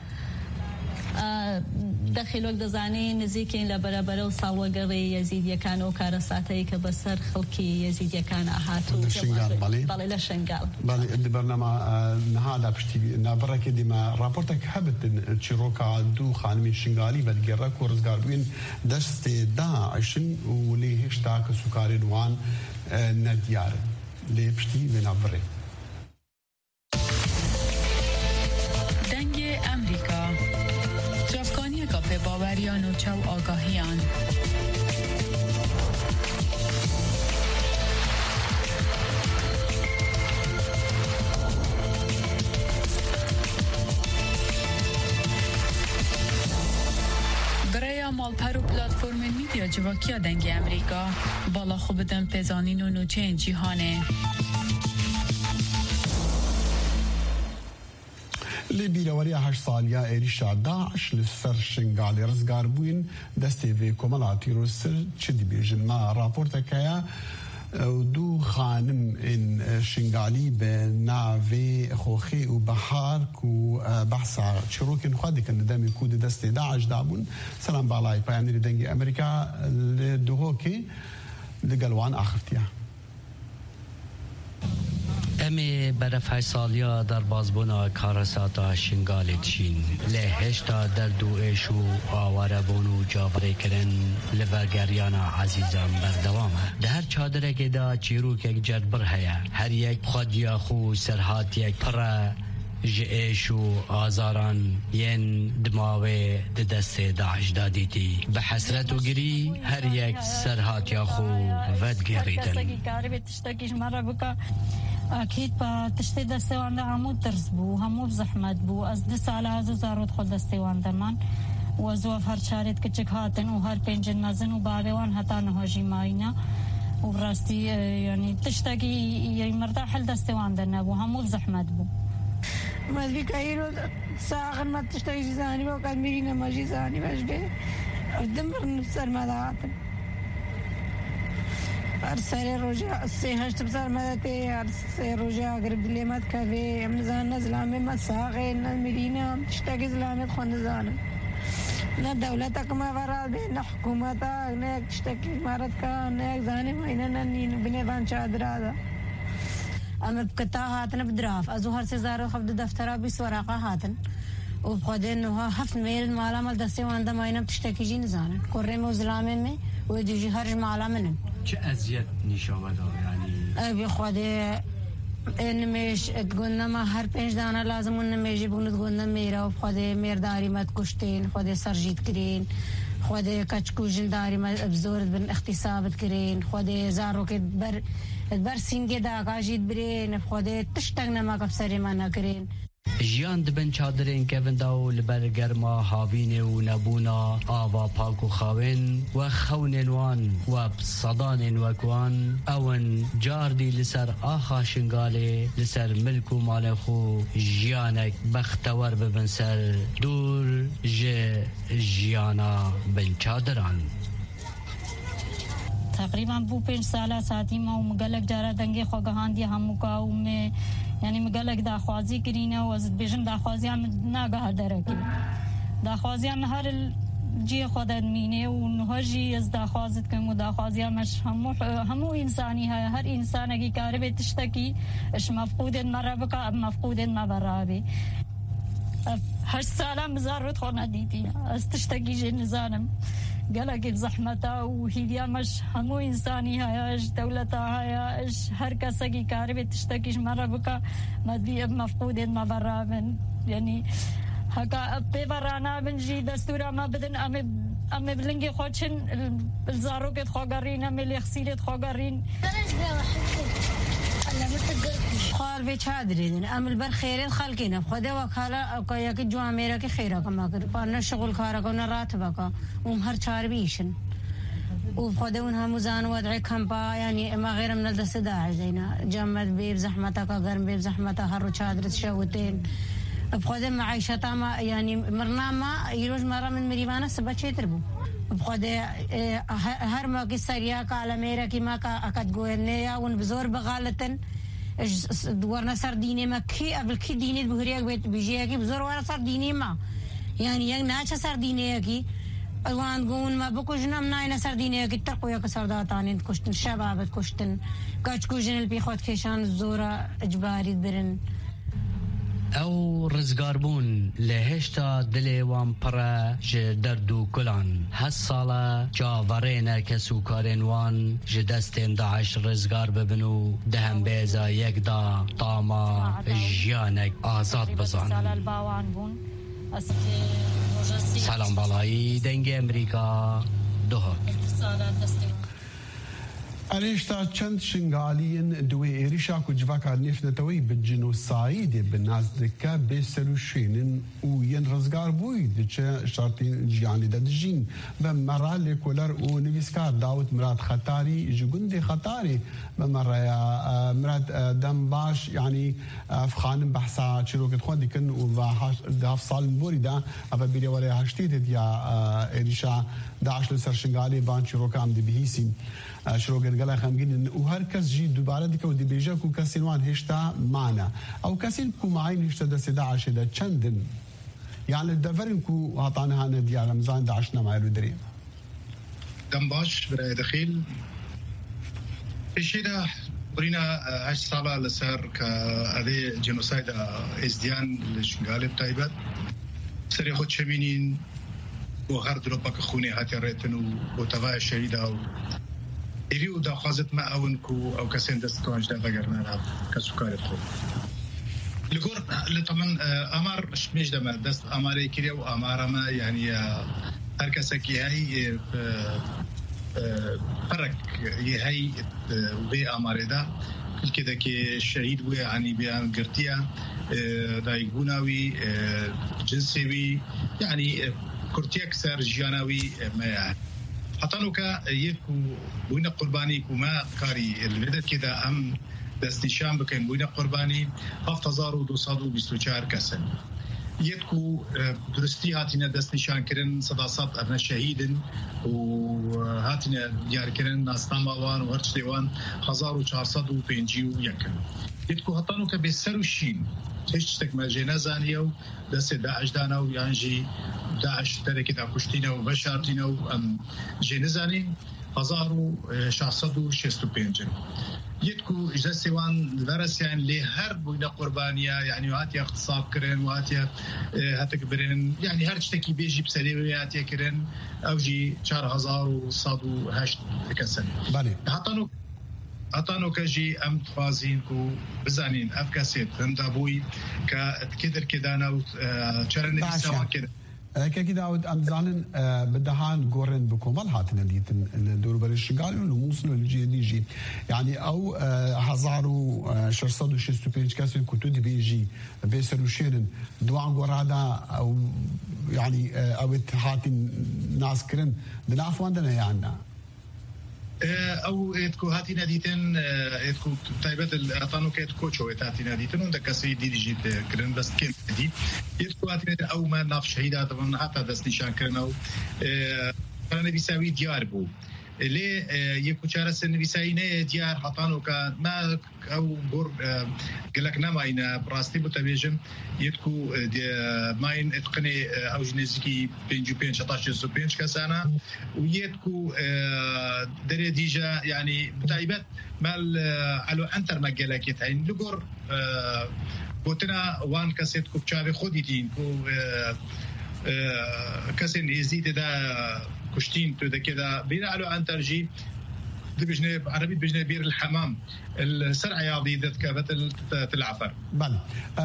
دەخیلۆک دەزانی نزیکین لە بەرەبەرە و ساڵوەگەڕی یەزیدیەکان و کارەساتەی کە بەسەر خەڵکی یەزیدیەکان ئاهاتوو بەڵێ لە شنگال بەرنامە نەهادا پشتی نابڕێکی دیمە راپۆرتێک هەبت چیرۆکا دوو خانمی شنگالی بەدگێڕە و ڕزگاربووین دەستێ داعشن و لێ هێشتا کە سوکاری وان نەدیارن لێ پشتی وێنابڕێ. دەنگی ئەمریکا جافکانیەکە پێباوەریان و چاو ئاگاهیان. برای مالپەر و پلاتفۆرمên میدیا civakîya dengê Amerîka bala xwe bidin pêzanîn û nûçeyên cîhanê. لێ بیرەوەریە 8 ساڵیا عێریشا داعش لەسەر شنگالی ڕزگاربووین دەستێ vê کۆمەڵا تیرۆرسر چ دibêjin ما راپۆرتەکەیە دوو خانم شنگالی بە ناوێ خۆخێ و بەهار و بەحسا چیرۆکên xwe dikin li demê ku di destê داعش dabûn. Selam balay peyamnêrî dengê Amerîka li duhokê li gel wan axiftiye. امی برف سالیا در بازبونا کارساتا شنگال چین لهشتا در دوئش و آواره بونو جاوره کرن لورگریانا عزیزان بردوامه ده هر چادره که دا چیروک یک جربر هیا هر یک خودیا خو سرحات یک پره جئش و آزاران ین دماوه دست داعش دادیتی به حسرت و گری هر یک سرحات یا خو ود گریدن اكيد بتشتي دستوان همو ترس بو همو زحمت بو از 2 سال از زارود خود دستوان من و زوف هر شارت کچک هاتن و هر پنج نزن و باوان هتا نهاجی ماینا و راستي يعني تشتاقي يعني مرتاح حل دستوان دنا بو همو زحمت بو ما ذي كايرو ساعه ما تشتاقي زاني وكان ميرينا ماجي زاني باش به دمر نفسر ما دعاتن ارسل روجا سيهشت بزار مدتي ارسل روجا قرب ليمات كافي مزان نزلامي ما ساغي المدينه تشتاقي زلامي خون زانم نا دولتك ما فرادي نا حكومتك نا تشتاقي مارتك نا زاني ما إننا بنيفان شادر هذا أما بكتا هاتنا بدراف أزوهر سيزارو خفض دفترها بسوراقا هاتن وبخدين إنه هفت ميل مالا مال دستي واندا ما ينام تشتكي جين زانن كوري موزلامي مي ويديجي هرج مالا منن چه أزيد نشابه دار يعني أبي خدي نمیش تقولنا ما هر 5 دانه لازم نمیجی بگند تقولنا میرا و خدا میرداری مت کشتین خدا سرجیت کرین خدا کچکوجن داری مت ابزورد بن اختصابت کرین خدا زارو که بر سینگه داغاجید برین خدا تشتغنا ما کبسری ما نکرین جیان دبن چادرین کهون داو لبر گرما هاوین و نبونا آوا پاک و خاون و خونن وان و صدانن وکوان اون جاردی لسر آخا شنگاله لسر ملک و مال خو جیانک بختور ببن سر دور جیانا بن چادران تقریبا بو 5 ساله ساعتی ما مگلک جارا دنگی خوگهان دی همو کاو می یعنی مگلک داخوازی کرینه و از بیشتر داخوازی هم نگاه درکی داخوازی هم هر جی خود مینه و نهجی از داخوازت کم و داخوازی همش همو انسانی ها هر انسان کی کاری به تشتکی اش مفقود مرابك مفقود مبرابي هر ساله مزارت خونه دیدی از تشتکی جن زانم قالك زحمته وهي مش همو انساني هايش دولتها هايش هر كسي كاربه تشتكيش مره بك مدي مفقود ما برا من يعني هكا بيفرانا بنجي دستور ما بدن ام بلنجي خوتشن الزاروكت خوغارين ملي خسيلت خوغارين خال به چادرین عمل بر خیر خلقینا خدا وکاله که یک جوامره که خیره کما کر پان شغل کارا کنه رات بکا اون هر چار بیشن و خدا اونها مزان وضع کمپا یعنی ما غیر من الدست داعش دینا جمد بيب زحمتها كغرم بيب زحمتها هر چادر شوتين بخدا معيشتها ما يعني مرنا ما يروج مره من مريبانا سبچه تربو بخدا هر ما کی سریا کالا میرا کی ما کا اكد گوهنه اون بزور بغالتن دورنا سر دینه ما کی قبل کی دینه بهریه بیجه کی بزور ورا سر دینه ما یعنی یک ناچ سر دینه کی اوان گون ما بکوجنم ناین سر دینه کی تقویا که سرداتان کشتن شبابت کشتن کاچ کوجن بی خود کشان زورا اجباری برن او رزگاربون لهشتا دلی وان پرا جه دردو کلان هالسالا جاورین کسو کارین وان جه دستین داعش رزگار ببنو دهم بیزا یک دا طاما جیانک آزاد بزان سلام بالایی دنگ امریکا دوها أريشتا چند شنغاليين دوي إيريشا كجواكا نفنتوي بالجنوسايد بالناس دكا بسلوشين وين رزقار بوي دچ شرطين جياني ددجين بمرال كولر ونفيسكار داوت مراد خطاري جوجندي خطاري بمرة يا مراد دمباش يعني أفخان بحثا شروكت خود كن وهاف صال بوري دا أبا بيري ورا هاشتيت يا إيريشا داعش لسر شنغالي بان شروكا عم دي بهيسين شروقن قال خمجين وهر كاس جي دوباره ديك ودي بيجا كو كاسينوان هشتا معنا او كاسين كو معين هشتا دس داعش دا چندن يعني الدفرن كو عطانا هانا ديال رمضان داعشنا مع الودري دمباش برای دخیل پیشیده برينا 8 ساله لسر كهذه جنوسايد ازديان لشنغالب تايبت سري خود شمينين وهر دروبك خوني هاتي ريتن وتبع الشهيد او إليو دا خازت ما أونكو أو كسين دست كونج دا فقرنا ناب كسوكاري خو لقور لطمن أمار شميش دما دست أماري كريا وأمار ما يعني هركسكي هاي فرق يهاي وبي أماري دا كل كده كي الشهيد وي يعني بيان قرتيا دا يقوناوي جنسيوي يعني كرتيا كسر جياناوي ما يعني حتى يكو بوينا قرباني كوما كاري البلد كده أم دستيشان بكين بوينا قرباني 7224 كسن يكو درستي هاتنا دستيشان كرن صداصات أبنا شهيدن وهاتنا ديار كرن ناس تاموان وهرشتوان 1450 يكن يكو هتانوكا بسرو الشين هشتك ما جنازانيو دست داعش دانو يانجي داعش تركت أكشتينا وبشارتينا وأم جنازاني 1665 يتكو جسوان درس يعني لهر بوينا قربانية يعني وهاتي اختصاب كرن وهاتي هاتك برن يعني هر تشتكي بيجي بسليمياتي كرن أوجي 4108 كسن بالي أتانو كجي أم تخازين كو بزانين أفكاسيت هم دابوي كتكدر كدانا وشارن نبيسا وكده كده عود أمزانن بدهان قرن بكمال هاتنا ديتن الدور برشقال ونوصلوا للجي يعني أو 1665 كاسين كتود بيجي بيسرو شيرن دوان قرادا أو يعني أو هاتن ناس كرن دنافوان دنا يعني او اتكو هاتي ناديتن اتكو تايبت الاتانو كيت كوتشو هاتي ناديتن وند كسي دي جيت كرن بس كين دي اتكو هاتي او ما ناف شهيدا طبعا حتى دس نشان كرنو انا بيساوي ديار بو لي يكو شارس النبيساينه ديار حطانو كان ما او غور قالك نماينا براستي بتبيجم يتكو ماين اتقني او جنزكي بينجو بين 16 كسانه ويتكو دري ديجا يعني بتايبت مال على انتر ما قالك يتعين لغور بوتنا وان كاسيت كو تشافي خوديتين كو كاسين يزيد دا كشتين تو كذا بينا على عن ترجي بجنب عربي بجنب بير الحمام السرعه ياضي ذات كبت العفر بل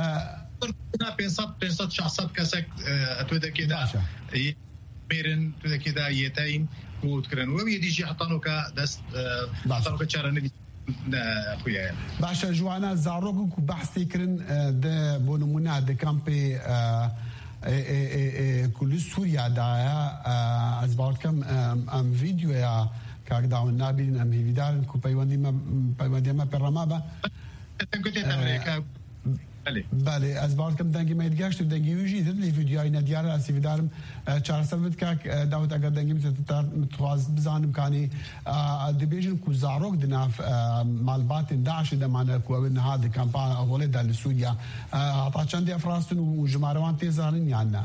بينصت شخصات كاسك تو كذا ميرن تو كذا يتين وتكرن ويديجي حطانو كدست حطانو كشارن اخويا باشا جوانا زاروك بحث كرن ده بونمونا ده كامبي كل سوريا دایا از بعد کم ام ویدیو یا که داون نابین ام هیدار کو پیوندی ما پرما با بله از بعد کم دنگی ما دیگه شد دنگی ویجی دید لی ویدیوهای ندیار از هیدارم چهار سال بود که داوت اگر دنگی متواز بزنم کانی دبیجن کو زاروک دناف مالبات داعش دمان کو این هذا کمپان اول دال سوریا عطا چند افراستن و جماروان تیزانین یعنی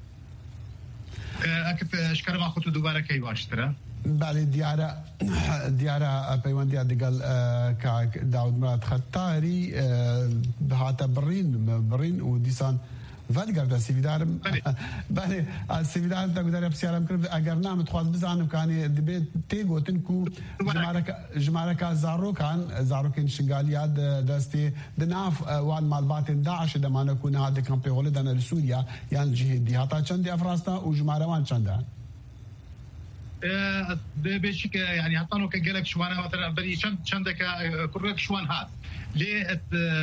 اكيد اشكر ما خطو دوباره كي باشتره بله دیاره پیوندی دقل که داود مراد خطاری هاتا برین و دیسان ولگرد سیویدارم بله سیویدارم تا گذاری بسیارم کرد اگر نام تخواست بزنم کانی دبیت تیگو تنکو جمارکا زاروکین شنگالیات دستی دناف وان مالبات داعش دمانه کنه هاده کمپی غوله دانا لسوریا یعنی جهدی هاتا چند افراستا و جماروان چنده بشك يعني حطانو كجلك شوانا مثلا بري شندك كرك شوان هات ليه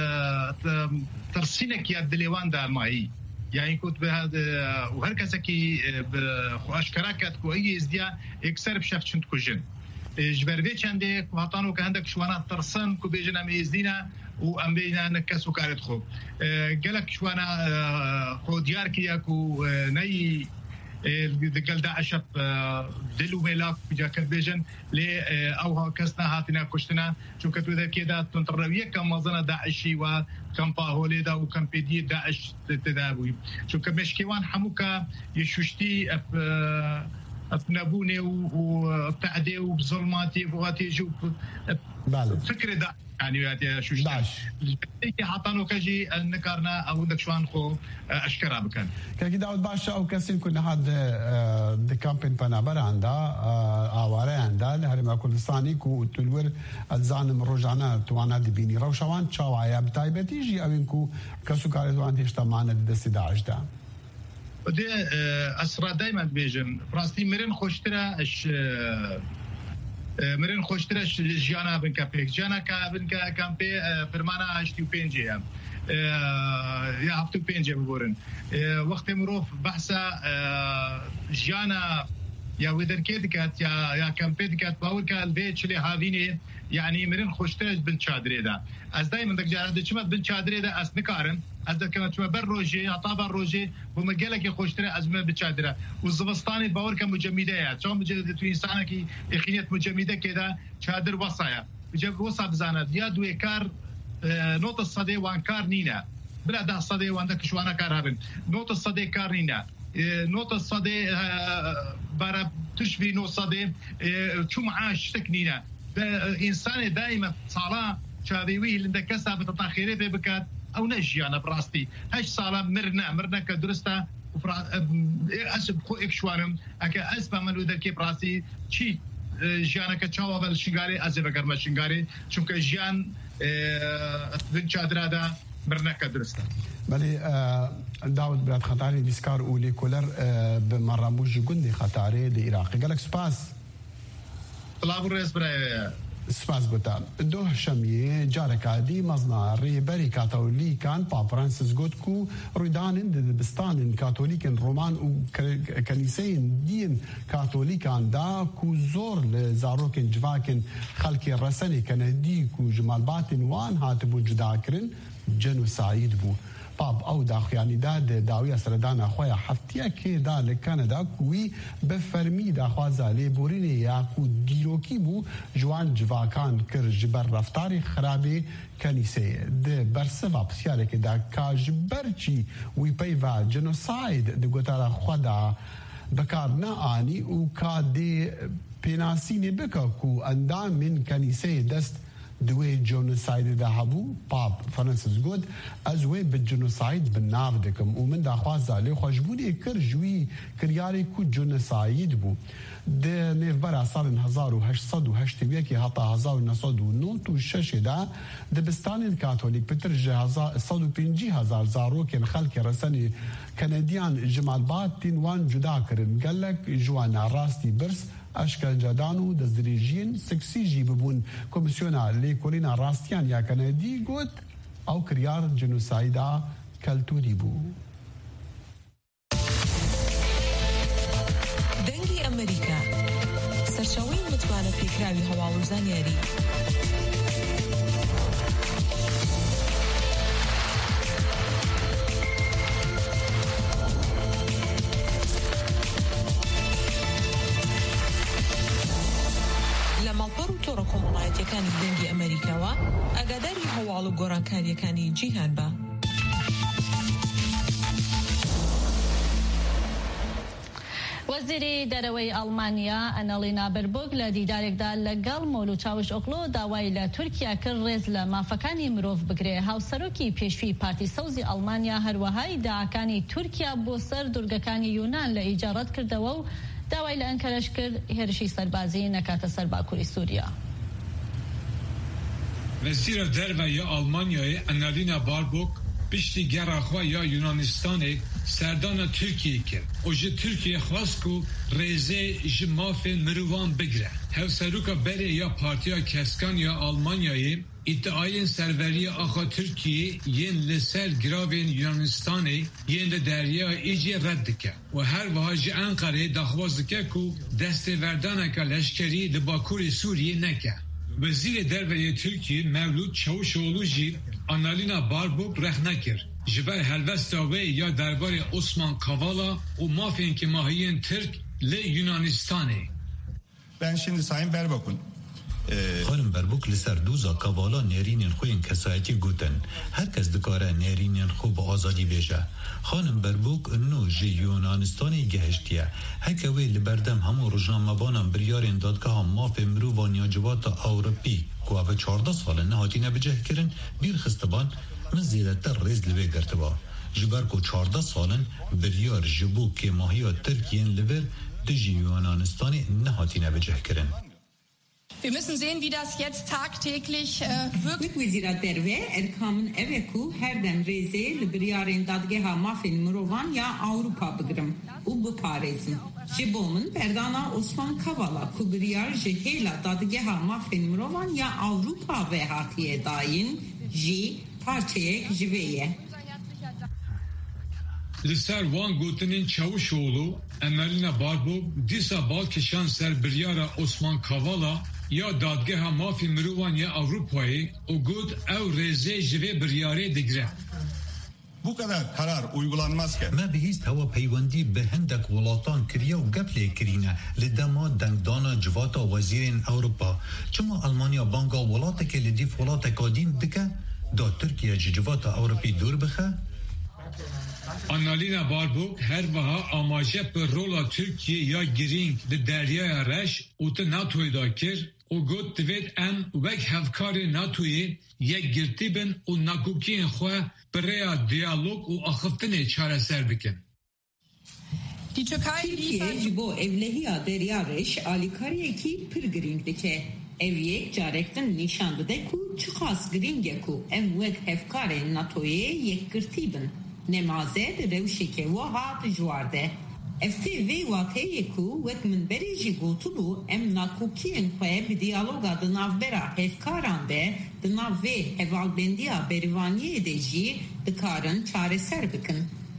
ترسينك يا دليوان دا معي يعني كنت بهذا وهركسكي باشكراكات كوي ازديا يكسر بشفت شنت كوجن جبربيت عندك وحطانو كعندك شوانا ترسن كو بيجنا ميزدينا وام بينا نكسو كارت خو جلك شوانا خو ديارك ياكو ني دقل داعش دلو ملاك جاك بيجن ل او كسنا هاتنا كشتنا شو كتو ذا كده تنطرويه كم مزنا داعشي وكم باهوليدا وكم بيدي داعش تداوي شو كمشكيوان حموكا يشوشتي ابنبوني وبتعدي وبظلماتي بغاتي جو فكره يعني وقتی شوش که حتی نوکجی نکارنا او دکشوان خو اشکرا بکن که داود باشه او کسی که نهاد دکامپین پنابر عنده آواره عنده لهرم کردستانی که تلور الزانم روزانه توانا دبینی روشوان چاوایا بتایبتی جی اوین که کسو کاری توان هشتا مانه دستی داعش ده ده اسرا دائما بیجم فراستی مرن خوشتره مرن خوشترش جانا بن كابيك جانا كابن كامبي فرمانا عشتي وبينجي يا هفتو بينجي بورن وقت مروف بحثا جانا يا ودركيت كات يا كامبي كات باور كالبيت اللي هذيني يعني مرن خوشترش بن شادري ده از دائما دك جانا دچما بن شادري ده اس نكارم از دكما چما بر روجي عطا بر روجي بمجلك خوشتري ازمه بتشادره والزبسطاني باور كمجمده يا شلون مجمده تو انسانك يقينيه مجمده كده شادر وصايا بجيب وصا بزانات يا دوي كار نوت الصدي وان كار نينا بلا ده الصدي وعندك شو انا كار هبن نوت الصدي كار نينا نوت الصدي برا تشبي نوت الصدي شو معاش تكنينا انسان دائما صلاه شاديوي اللي كسب بتطاخيري بكات او نجي انا براستي هاش صاله مرنا كدرستا اسب خو اكشوانم اكا اسبا منو دركي براسي شي جانا كتشاوا بالشنغاري ازبا كرما شنغاري چونك جان بن چادرادا مرنا كدرستا بله داود براد خطاري ديسكار اولي كولر بمراموج جندي خطاري العراقي قالك سباس طلاب الرئيس براي سپاس بوتا دو شمیه جارکادی مزناری بری کاتولیکان پاپ فرانسیس گوت کو رویدانن دبستان کاتولیکن رومان و کنیسین دین کاتولیکان دا کو زور لزاروکن جواکن خلکی رسنی کندی کو جمالباتن وان هاتبو جدا کرن جنوساید بو باب او داخیانی دا داوی سردان خویا هفتیه که دا لکانادا کوی بفرمی دا خوازالی بورینه یا کو دیروکی بو جوان جواکان کر جبر رفتاری خرابی کنیسه ده برسوا بسیاره که دا کاجبرچی وی پیوا جنوساید ده گوتارا خدا بکار نا آنی و کا ده پیناسینی بکا کو اندام من کنیسه دست دوی جنوساید ده هبو پاپ فرانسیس گود از وی به جنوساید بناو دکم و من دا خوازا لی خوشبونی کر جوی کریاری کو جنوساید بو ده نیفبرا سال 1881 که حتا 1996 ده دبستان کاتولیک پتر 150,000 زاروکن خلک رسنی کندیان جمالبات تینوان جدا کرن گلک جوانا راستی برس اشکنجادانو دزدریجین سکسیجی ببون کمیسیونا لیکولینا راستیان یا کندی گوت او کریار جنوسایدا کلتوری بو دنگی امریکا سرچاوی متوانه پیکراوی هواوزان یاری تۆڕە کۆمەڵایەتیەکانی دەنگی ئەمریکاوە ئاگاداری هەواڵ و گۆڕانکاریەکانی جیهان بە. وەزیری دەرەوەی ئەڵمانیا ئەنەلینا بەربۆک لە دیدارێکدا لەگەڵ مۆلود چاوشئۆغلۆ داوای لە تورکیا کرد ڕێز لە مافەکانی مرۆڤ بگرێ. هاوسەرۆکی پێشووی پارتی سەوزی ئەڵمانیا هەروەهای داعاکانی تورکیا بۆ سەر دورگەکانی یونان لە ئیجارەت کردەوە و داوای لە ئەنکەرەش کرد هێرشی سەربازی نەکاتە سەر باکووری سووریا. وزیر دەرەوەی ئەڵمانیای ئەنەلینا باربۆک پشتی گەڕاخوا یا یونانستانê serdana Türkiye kir. O ji Türkiye xwast ku rêzê ji mafên mirovan bigire. Hevseruka berê ya Partiya Keskan ya Almanyayê iddiayên serveriya axa Türkiye yên li ser giravên Yunanistanê yên li deryaya êcî red dike. û her wiha ji Enqereyê daxwaz dike ku destêverdaneka leşkerî li Bakurê Sûriyê neke. Wezîrê Derveyê Türkiye Mevlût Çavuşoğlu jî Annalina Barbuk rehne kir. Ji ber helvesta wê ya derbarê Osman Kavala û mafên kemahiyên Türk li Yunanistanê. Ben şimdi Sayın Berbok'un خانم بربوک لسر دوزا کوالا نرینین خوین کسایتی گوتن هر کس دکاره نرینین خوب آزادی بیجه خانم بربوک نو جی یونانستانی گهشتیه هکوی لبردم همو رجنامه بانم بریارین دادگاه هم ماف مرووانیا جوات اوروپی که اوه 14 سال نهاتی نبجه کرن بیر خستبان من زیادتر ریز لوی گرتبا جبر که 14 سالن بریار جبو که ماهی ترکیین لور دجی یونانستانی نهاتی نبجه کرن. Wir müssen sehen, wie das jetzt tagtäglich wirkt. Wizara derve erkamın eveku her dem reze libriyarin dadgeha mafin Mirovan ya Avrupa bıgrım. U bu parezim. Jibomun Berdana Osman Kavala kubriyar jehela dadgeha mafin Mirovan ya Avrupa ve hatiye dayin ji parçayek jiveye. Liser Van Goten'in Çavuşoğlu Emelina Barbuk disa balkeşan ser biryara Osman Kavala یا دادگاه مافی مروان یا اروپایی o gud ev reze jive biryare digre. Bu kadar karar uygulanmazken ما بهیست هوا پیوندی به هندک ولاتان کریا و گپلی کرینه لدما دنگدانا جواتا وزیرین اوروپا چما المانیا بانگا ولاته که لدیف ولاته کادین دکه دا ترکیه جواتا اوروپی دور بخه Annalina Barbuk her vaha amaje per rola Türkiye ya giring de deryaya reş ute NATO'yu da kir o god tvet em vek hevkari NATO'yu yek girti bin o nakukiyen xwe bereya diyalog o axıftine çareser bikin. Türkiye jibo evlehiya derya reş alikariyeki pir giring dike. Evyek carekten nişandı de ku çıkas giringe ku em vek hevkari NATO'yu yek girti bin. نمازه روشی که و هات جوارده افتی وی واقعی کو وقت من بریجی گوتو بو ام ناکوکین خواه به دیالوگا دناو برا هفکاران به دناو وی هفالبندیا بریوانی ادجی دکارن چاره سر بکن.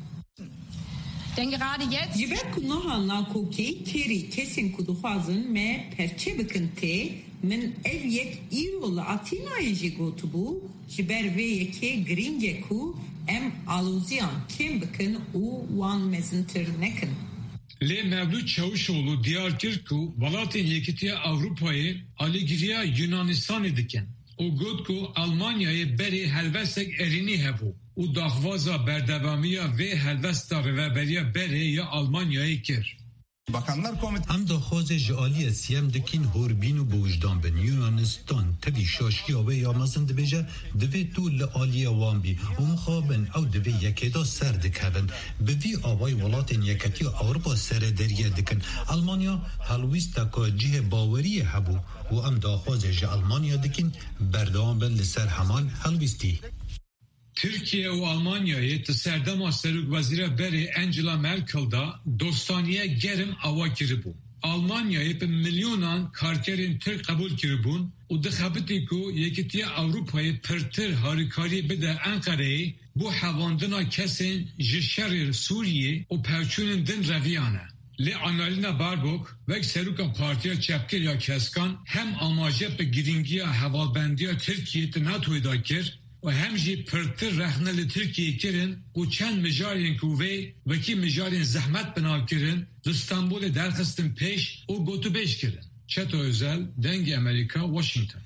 جبر کنوها ناکوکی کری کسین کدوخوازن me perçe بکن ته من ev yek İrol Atina'yı gotu bu jiber ve yeke gringe ku em aluzyan kim bakın o wan mezintir nekin. Le Mevlüt Çavuşoğlu Diyarbakır ku Valatin yekitiye Avrupa'yı aligiriya Yunanistan ediken. O god ku Almanya'yı beri helvestek erini hebu. O dahvaza berdevamiya ve helvesta reveberiya beri ya Almanya'yı kir. Bakanlar Komitesi ام دخواز جعالی سیم دکین هوربین و بوجدان بن یونانستان تبی شاشکی آوه یامازن دبیجه دوی تو لعالی وان بی و مخابن او دوی یکیدا سر دکهبن بوی آوای ولاتین یکتی اوروپا سر دریه دکن المانیا هلویستا که جه باوری هبو و ام دخواز جه المانیا دکین بردوان بن لسر همان هلویستی Türkiye ve Almanya'yı Serdema Seruk Vezire Beri Angela Merkel'da dostaniye gerim ava kiribun. Almanya'yı milyonan karkerin Türk kabul kiribun. O dıkhabiti ku yekitiye Avrupa'yı pırtır harikari bide Ankara'yı bu havandına kesin jişerir Suriye o perçünün din reviyane. Le Annalina Barbuk ve Seruka Partiya Çepkir ya Keskan hem amacep giringiya hevalbendiya Türkiye'de NATO'yu da kir و هم جی پرتر رخنل ترکیه کرن و چند مجارین کووی وکی مجارین زحمت بنا کرن استانبول درخستن پیش و گوتو بیش کرن. چطور özel دنگ امریکا واشنگتن.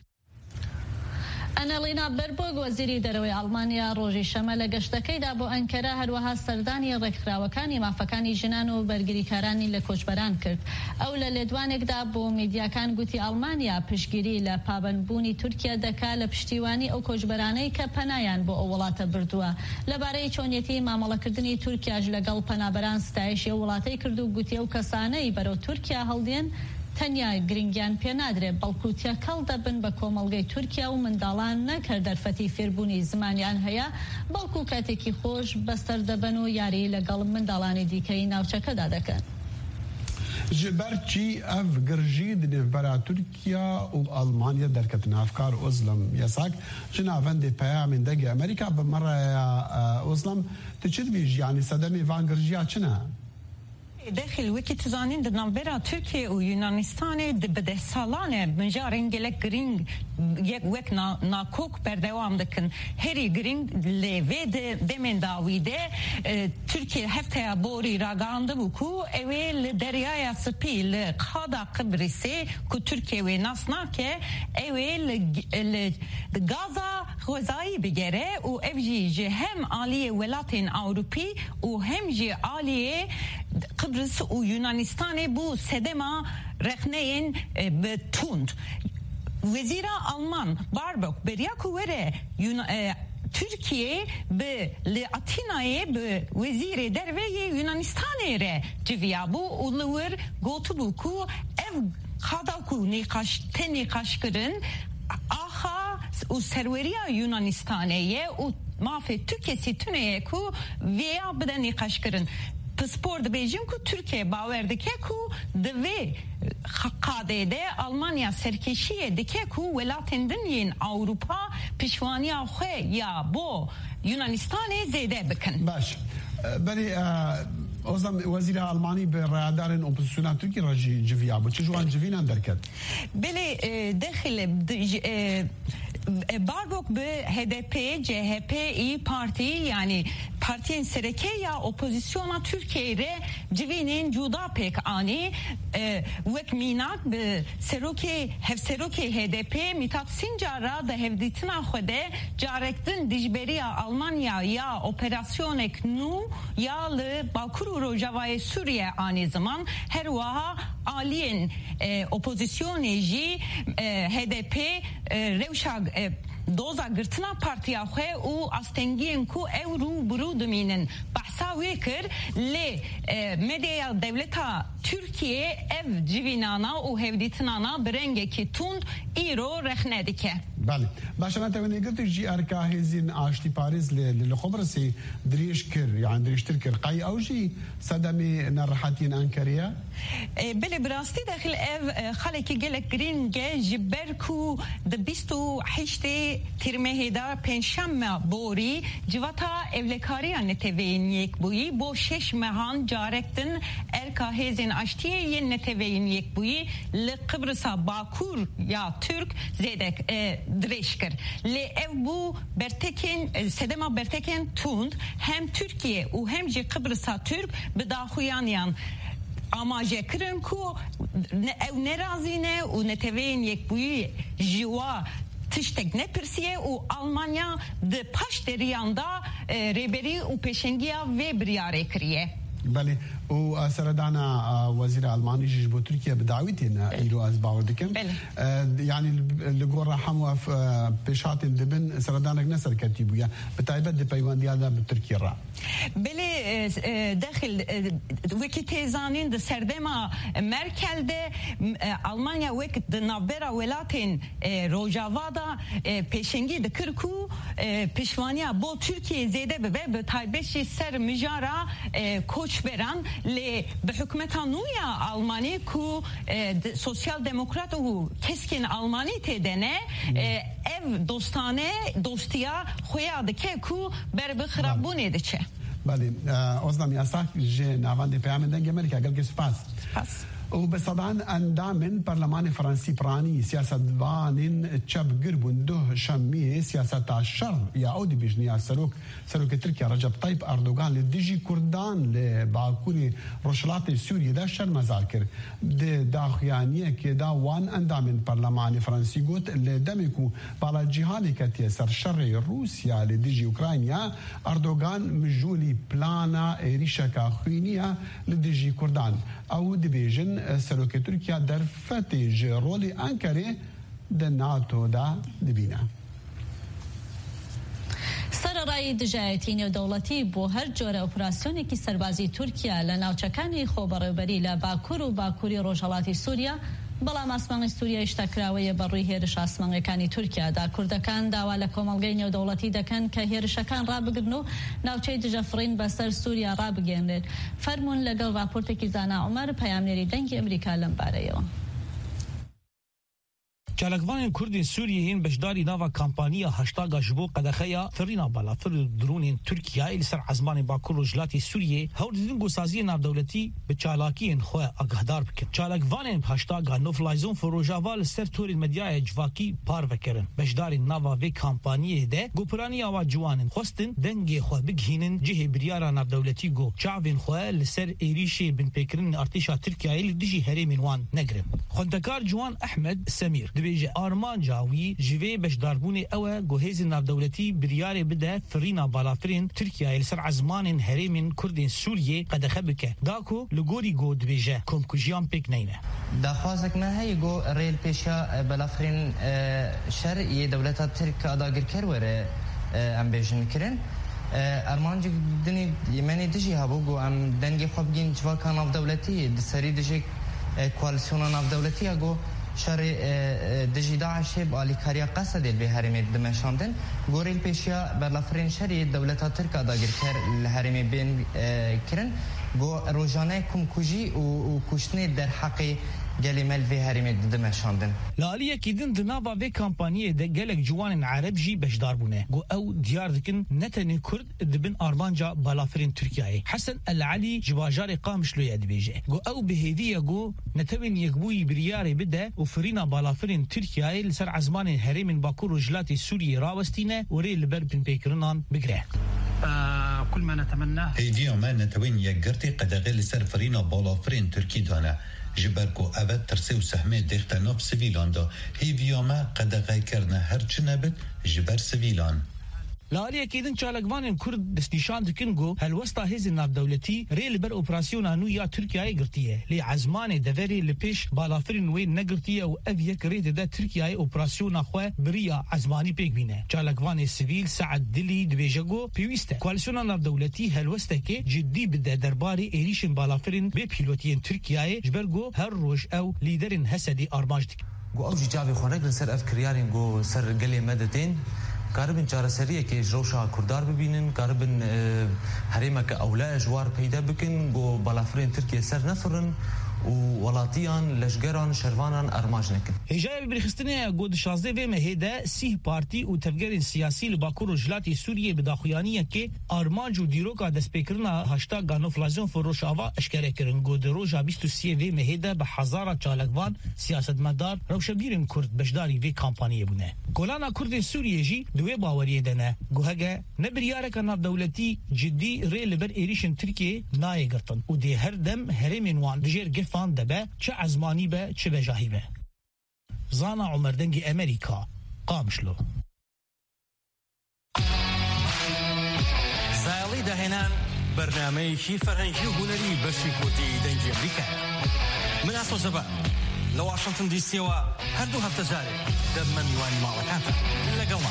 ئەنەلینا بەربۆگ وەزیری دەرەوەی ئەڵمانیا ڕۆژی شەمە لە گەشتەکەیدا بۆ ئەنکەرە هەروەها سەردانی ڕێکخراوەکانی مافەکانی ژنان و بەرگریکارانی لە کۆچبەران کرد. ئەو لە لێدوانێکدا بۆ میدیاکان گوتی ئەڵمانیا پشتگیری لە پابەندبوونی تورکیا دەکا لە پشتیوانی ئەو کۆچبەرانەی کە پەنایان بۆ ئەو وڵاتە بردووە. لەبارەی چۆنیەتی مامەڵەکردنی تورکیاش لەگەڵ پەنابەران ستایشی وڵاتەی کرد و گوتی ئەو کەسانەی بەرەو تورکیا هەڵدێن تەنیا گرنگیان پێ نادرێت بەڵکو تێکەڵ دەبن بە کۆمەڵگەی تورکیا و منداڵان نەکرد دەرفەتی فێربوونی زمانیان هەیە بەڵکو کاتێکی خۆش بەسەر دەبن و یاری لەگەڵ منداڵانی دیکەی ناوچەکەدا دەکەن. جبرچی اف گرجید نفبرا ترکیا و آلمانیا درکت نافکار ازلم یساک جنافند پیامین دگی امریکا بمره ازلم تچید بیج یعنی صدمی وان گرجیا چنه؟ داخل وکی تزانین د نامبرا ترکیه و یونانستان بده سالانه منجارن گلک گرینگ یک وک ناکوک بردوام دکن هری گرینگ لیوه دمن داویده ترکیه هفته بوری راگانده بکو اوی دریای سپی لقادا قبرسه که ترکیه و ناسنا که اوی غازا غذایی بگره و اوی جه هم آلی ولاتین اوروپی و هم جه آلی قبرس و یونانستان بو سدما رخنین بتوند وزیر آلمان باربوک بریا کوره Türkiye به لاتینای به وزیر دروی یونانستان ره جویا بو اولور گوتو بو ev خداکو نقاش کرن آخا و سروریه یونانستانیه و مافی Türkiye'si tüneye ku veya beden nikaş kırın. Paspor da bejim ku Türkiye baverdike ku dve qadede Almanya serkeşiye dike ku velatendin yin Avrupa pişvaniya xwe ya bo Yunanistan'e zede bikin. Baş. Beni Ozan Wazir Almani به رادارن اپوزیسیون ترکی راجی جویا بو چه جوان جوینا درکت بله داخل Barbok به HDP, CHP, İYİ Parti yani partiyen sereke ya opozisyona Türkiye'de civinin cuda pek ani vek minak be seroke HDP Mithat Sincar'a da hevditina xwede carektin dijberiya Almanya ya operasyonek nu ya li Bakur Rojavayê Suriye ani zaman her waha aliyen opozisyonê jî HDP rewşa doza gırtına partiya xwe û astengiyên ku ew rû birû dimînin behsa wê kir lê medyaya devleta Türkiye ev civînana û hevdîtinana bi rengekî tund îro rexne dike. بله باشه ما تواني قلت جي اركا هزين عاشتي باريس للخبرسي دريش كر يعني دريش تركر قاي او جي صدمي نرحتين انكريا بله براستي داخل اف خلكي جلك جرين جبركو دبستو حشتي ترمهدا پنجشنبه بوري جواتا evlekariya neteveyin yek buyi bo şeş mehan carektin erka hezin aştiye yen neteveyin yek buyi li Kıbrıs'a Bakur ya Türk zedek dreşkir li ev bu berteken sedema berteken tund hem Türkiye u hem ji Kıbrıs'a Türk bidahuyan yan amaje kirin ku ev nerazine u neteveyin yek buyi jiwa tiştek ne Persiye u Almanya de paş deriyanda reberi u peşengiya ve briyare kiriye. بله و سردانا وزير الماني جيبو تركيا بدعوتنا ايرو از باوردكم يعني لغور حموا بشات دبن سردانك نسر كتيبويا بتايبه دي بيوانديا بتركيا را بله داخل وكيتيزانين د سردما مركلده المانيا وقت د نابرا ولاتن روجاوادا peşengi de kırku pişvaniya bo Türkiye zede be taybeşi ser mijara koç veren le be hükümeta nuya Almanya ku sosyal demokrat u keskin Almanya tedene ev dostane dostiya xoya de ke ku berbe xrabun ediçe. بله أصلا ياساك جي نافان دي بيامن دنجي أمريكا قلقي سباس وبصدان أندام برلمان فرنسي براني سياسة دوانين تشاب قربون ده شامية سياسة الشر يعود بجنيا سلوك تركيا رجب طيب أردوغان لديجي كردان لباكوري روشلات سوريا دا شر مذاكر داخيانية كدا وان أندام برلمان فرنسي قوت لدمكو بالا جهالي كتير سر شر روسيا لديجي أوكرانيا أردوغان مجولي بلانا إيريشاكا خوينيا لديجي كردان أو دبيجن سلوك تركيا در فتج رولي أنكري در ناتو دا دبينا سرڕای دژایەتینی و دەوڵەتی بۆ هەر جۆرە ئۆپراسیۆنێکی سەربازی تورکیا لە ناوچەکانی خۆبەڕێوەبەری لە باکوور و باکووری ڕۆژهەڵاتی سووریا بەڵام ئاسمانگی سووریا شتەکراوەیە بەڕووی هێرش ئاسمانگەکانی تورکیادا کوردەکان داوا لە کۆمەڵگەی نێودەوڵەتی دەکەن کە هێرشەکان ڕابگرن و ناوچەی دژەفڕین بەسەر سووریا ڕابگەێنرێت فەرموون لەگەڵ راپۆرتێکی زانا عومەر پەیامنێری دەنگی ئەمریکا لەم بارەیەوە. چالکوان کردین سوریهین بشداری ناوا کمپانیا هشتاگا جبو قدخیا فرینا بالافر درونین ترکیه لسر عزمان باکور و جلاتی سوریه هول دیدن گوسازی نافدولتی به چالاکین خو آگاهدار بکن چالکوان هشتاگا نوفلایزون فروجاوال سر تور مدیا جواکی پار وکرن بشداری ناوا و کمپانیه ده گوپرانی آوا جوانن خواستن دنگی خو بگهینن جه بریارا نافدولتی گو چاوین خو لسر ایریشی بن پیکرین ارتشا ترکیه لدیجی هریمین وان نگرم خندکار جوان احمد سمیر دبیجه آرمان جاوی جوی بشداربونی اوه گوهیز نافدولتی بریاری بده فرینا بالافرین ترکیه لسر عزمان هریمین کردین سوریه قدخه بکه داکو لگوری گو دبیجه کمکوژیان پیک نینه دخوازك ما هي جو ريل بيشا بلافرين شرعي دولة ترك أداغر كروره ام بيجن كرن ارمانج دني يمني دجي هابو جو ام دنگي خبگين جواكا ناف دولتي دسري دجي كواليسيون ناف دولتي جو شرع دجي داعش بالي كاريا قصد البهرمي دمشاندن جو ريل بيشا بلافرين شرعي دولة ترك أداغر كر الهرمي بين كرن جو روجانه كوجي وكشني در حقي جلمال في هرمي دمشاندن لالیه کیدن دناوا و کمپانیه ده گلک جوان عرب جی بشدار بونه گو او دیار دکن نتنی کرد دبن آرمانجا بالافرین ترکیه حسن العلی جواجار قامش لو یدبیجه گو او بهدیه گو نتوین یکبوی بریاری بده و فرینا بالافرین ترکیه لسر عزمان هرم باکور و جلات سوریه راوستینه وری لبر بن پیکرنان بگره كل ما نتمناه هيدي ما نتوين يقرتي قدغي لسر فرينا بالافرين تركي دانا جبركو أبد ترسيو سهمي ديختا نوف سيفيلان دا هيدي ما قدغي كرنا هرچ نبت جبر سيفيلان لالیه کیدن چالکوان کرد دستیشان دکن گو هلوستا هیز نافدولتی ریل بر اپراسیون انو یا ترکیه گرتیه لی عزمان دوری لپیش بالافرین وی نگرتیه و او یک رید ده ترکیه اپراسیون خو بریا عزمانی پیک بینه چالکوان سیویل سعد دلی دبیجگو پیوسته کوالسیون نافدولتی هلوستا که جدی بده درباری ایریشن بالافرین به پیلوتین ترکیه جبرگو هر روز او لیدرین حسدی ارماج دک گو او جاوی خونگل سر افکریارین گو سر گلی مدتین قاربن چارەسەریە کە ڕۆژا کوردار ببینن قاربن هەرێمەکە ئەولا ژوار پەیدا بکن بۆ بەڵافرێن ترکیە سەر نەفرن و وڵاتیان لەشگەران شەروانان ئەرماژ نەکن هێژایە بریخستنەیە گۆ دشازدە vê mehêde sih partî û tevgerên siyasî li bakur û jilatê Sûriyê bi daxuyaniyekê armanc û dîroka destpêkirina heştaga noflasyon Rojava eşkere kirin got di roja 23 vê mehêde bi hezara çalakvan siyasetmedar rewşebîrên Kurd beşdarî vê kampaniyê bûne Golana Kurdên Sûriyê jî di wê baweriyê de ne got hege ne biryareka navdewletî ciddî rê li ber êrişên Tirkiyê nayê girtin û dê her dem herêmên wan dijêr gefan debe çi ezmanî be çi vejahî be Zana Umer dengê Amerîka qamişlo سایڵی داهێنان بەرنامەیەکی فەرهەنگی و هونەری بەشی کورتی دەنگی ئەمریکا من ئاسۆ زەبا لە واشنگتن دیسیەوە هەردوو هەفتە جارێ دەبمە میوانی ماڵەکانتە لەگەڵمان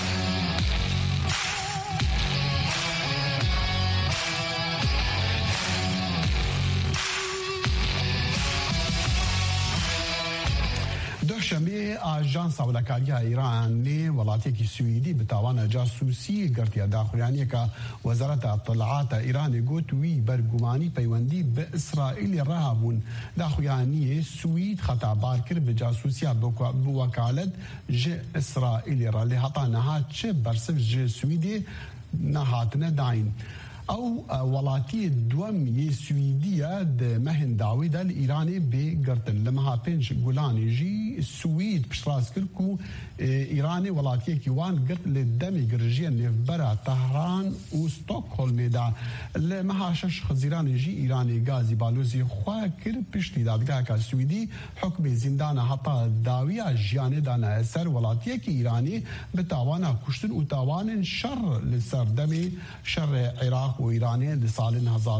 دوشەمێ ئاژانسا وڵاتیە ئیرانی وڵاتێکی سوئیدی بتاوانە جاسووسی گرتیە داخوریانیەکە وەزارەتە طلعاتە ئیرانی گوت وی بەرگومانی پەیوەندی بە ئیسرائیلی ڕاهبوون داخویانیە سوئید خەتابار کرد بە جاسووسیا بوەکالەت ژێ ئیسرائیلی ڕە لێ هەتا نەهات چه بەرسف ژێ سوئیدێ نەهاتنە داین او وڵاتی دوم یê Swîdiya di mehên dawî de li Îranê bê girtin li meha pênc Gulanê jî Swîd piştrast kir ku Îranê welatiyekî wan girt li demê girijiya nêvbera Tehran û Stockholmê de li meha şeş Xizîranê jî Îranê gazî balozî xwe kir piştî dadgeheka Swîdî hukmê zîndana heta dawiya jiyanê dane ser welatiyekî Îranê bi tawana kuştin û tawanên şer li ser demê şerê Iraq و ایرانی در سال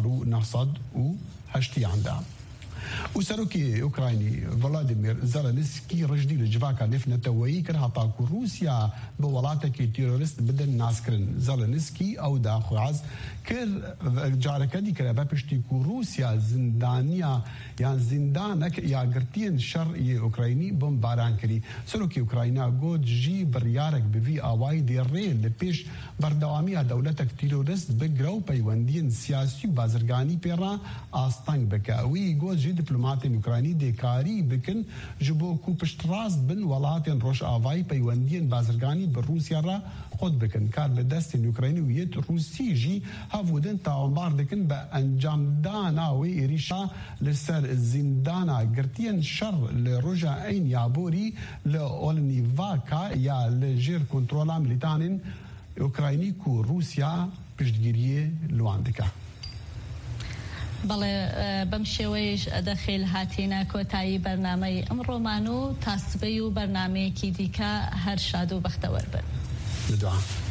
1908 ده. و سروکی اوکراینی ولادیمیر زلنسکی رجدی لجواکا نفنتوایی کر حتا که روسیا به ولاتکی تیروریست بدن ناس کرن زلنسکی او دا خوعز کر جارکدی کر بپشتی که روسیا زندانیا یا زندانک یا گرتین شرعی اوکراینی بمباران کری سروکی اوکراینا گود جی بریارک بوی آوائی دی ریل لپیش بردوامی دولتک تیروریست بگرو پیوندین سیاسی و بازرگانی پیرا آستانگ بکه وی گود جی دیپلوماتین اوکراینی دیکاری بکن جبو کو پشتراست بن ولاتین روش آوای پیوندین بازرگانی بر روسیا را خود بکن کار به دستین اوکراینیویت روسی جی هفودن تاوانبار دکن به انجام دانا و ایریشا لسر زندانا گرتین شر لروجا این یابوری لأولنیواکا یا لجیر کنترولا ملیتانین اوکراینی کو روسیا پشتگیری لواندکا. بەڵێ بەم شێوەیەش ئەدەخیل هاتیینە کۆتایی بەرنامەی ئەمڕۆمان و تاسبەی و بەرنمەیەکی دیکە هەر شاد و بەختەوەربن.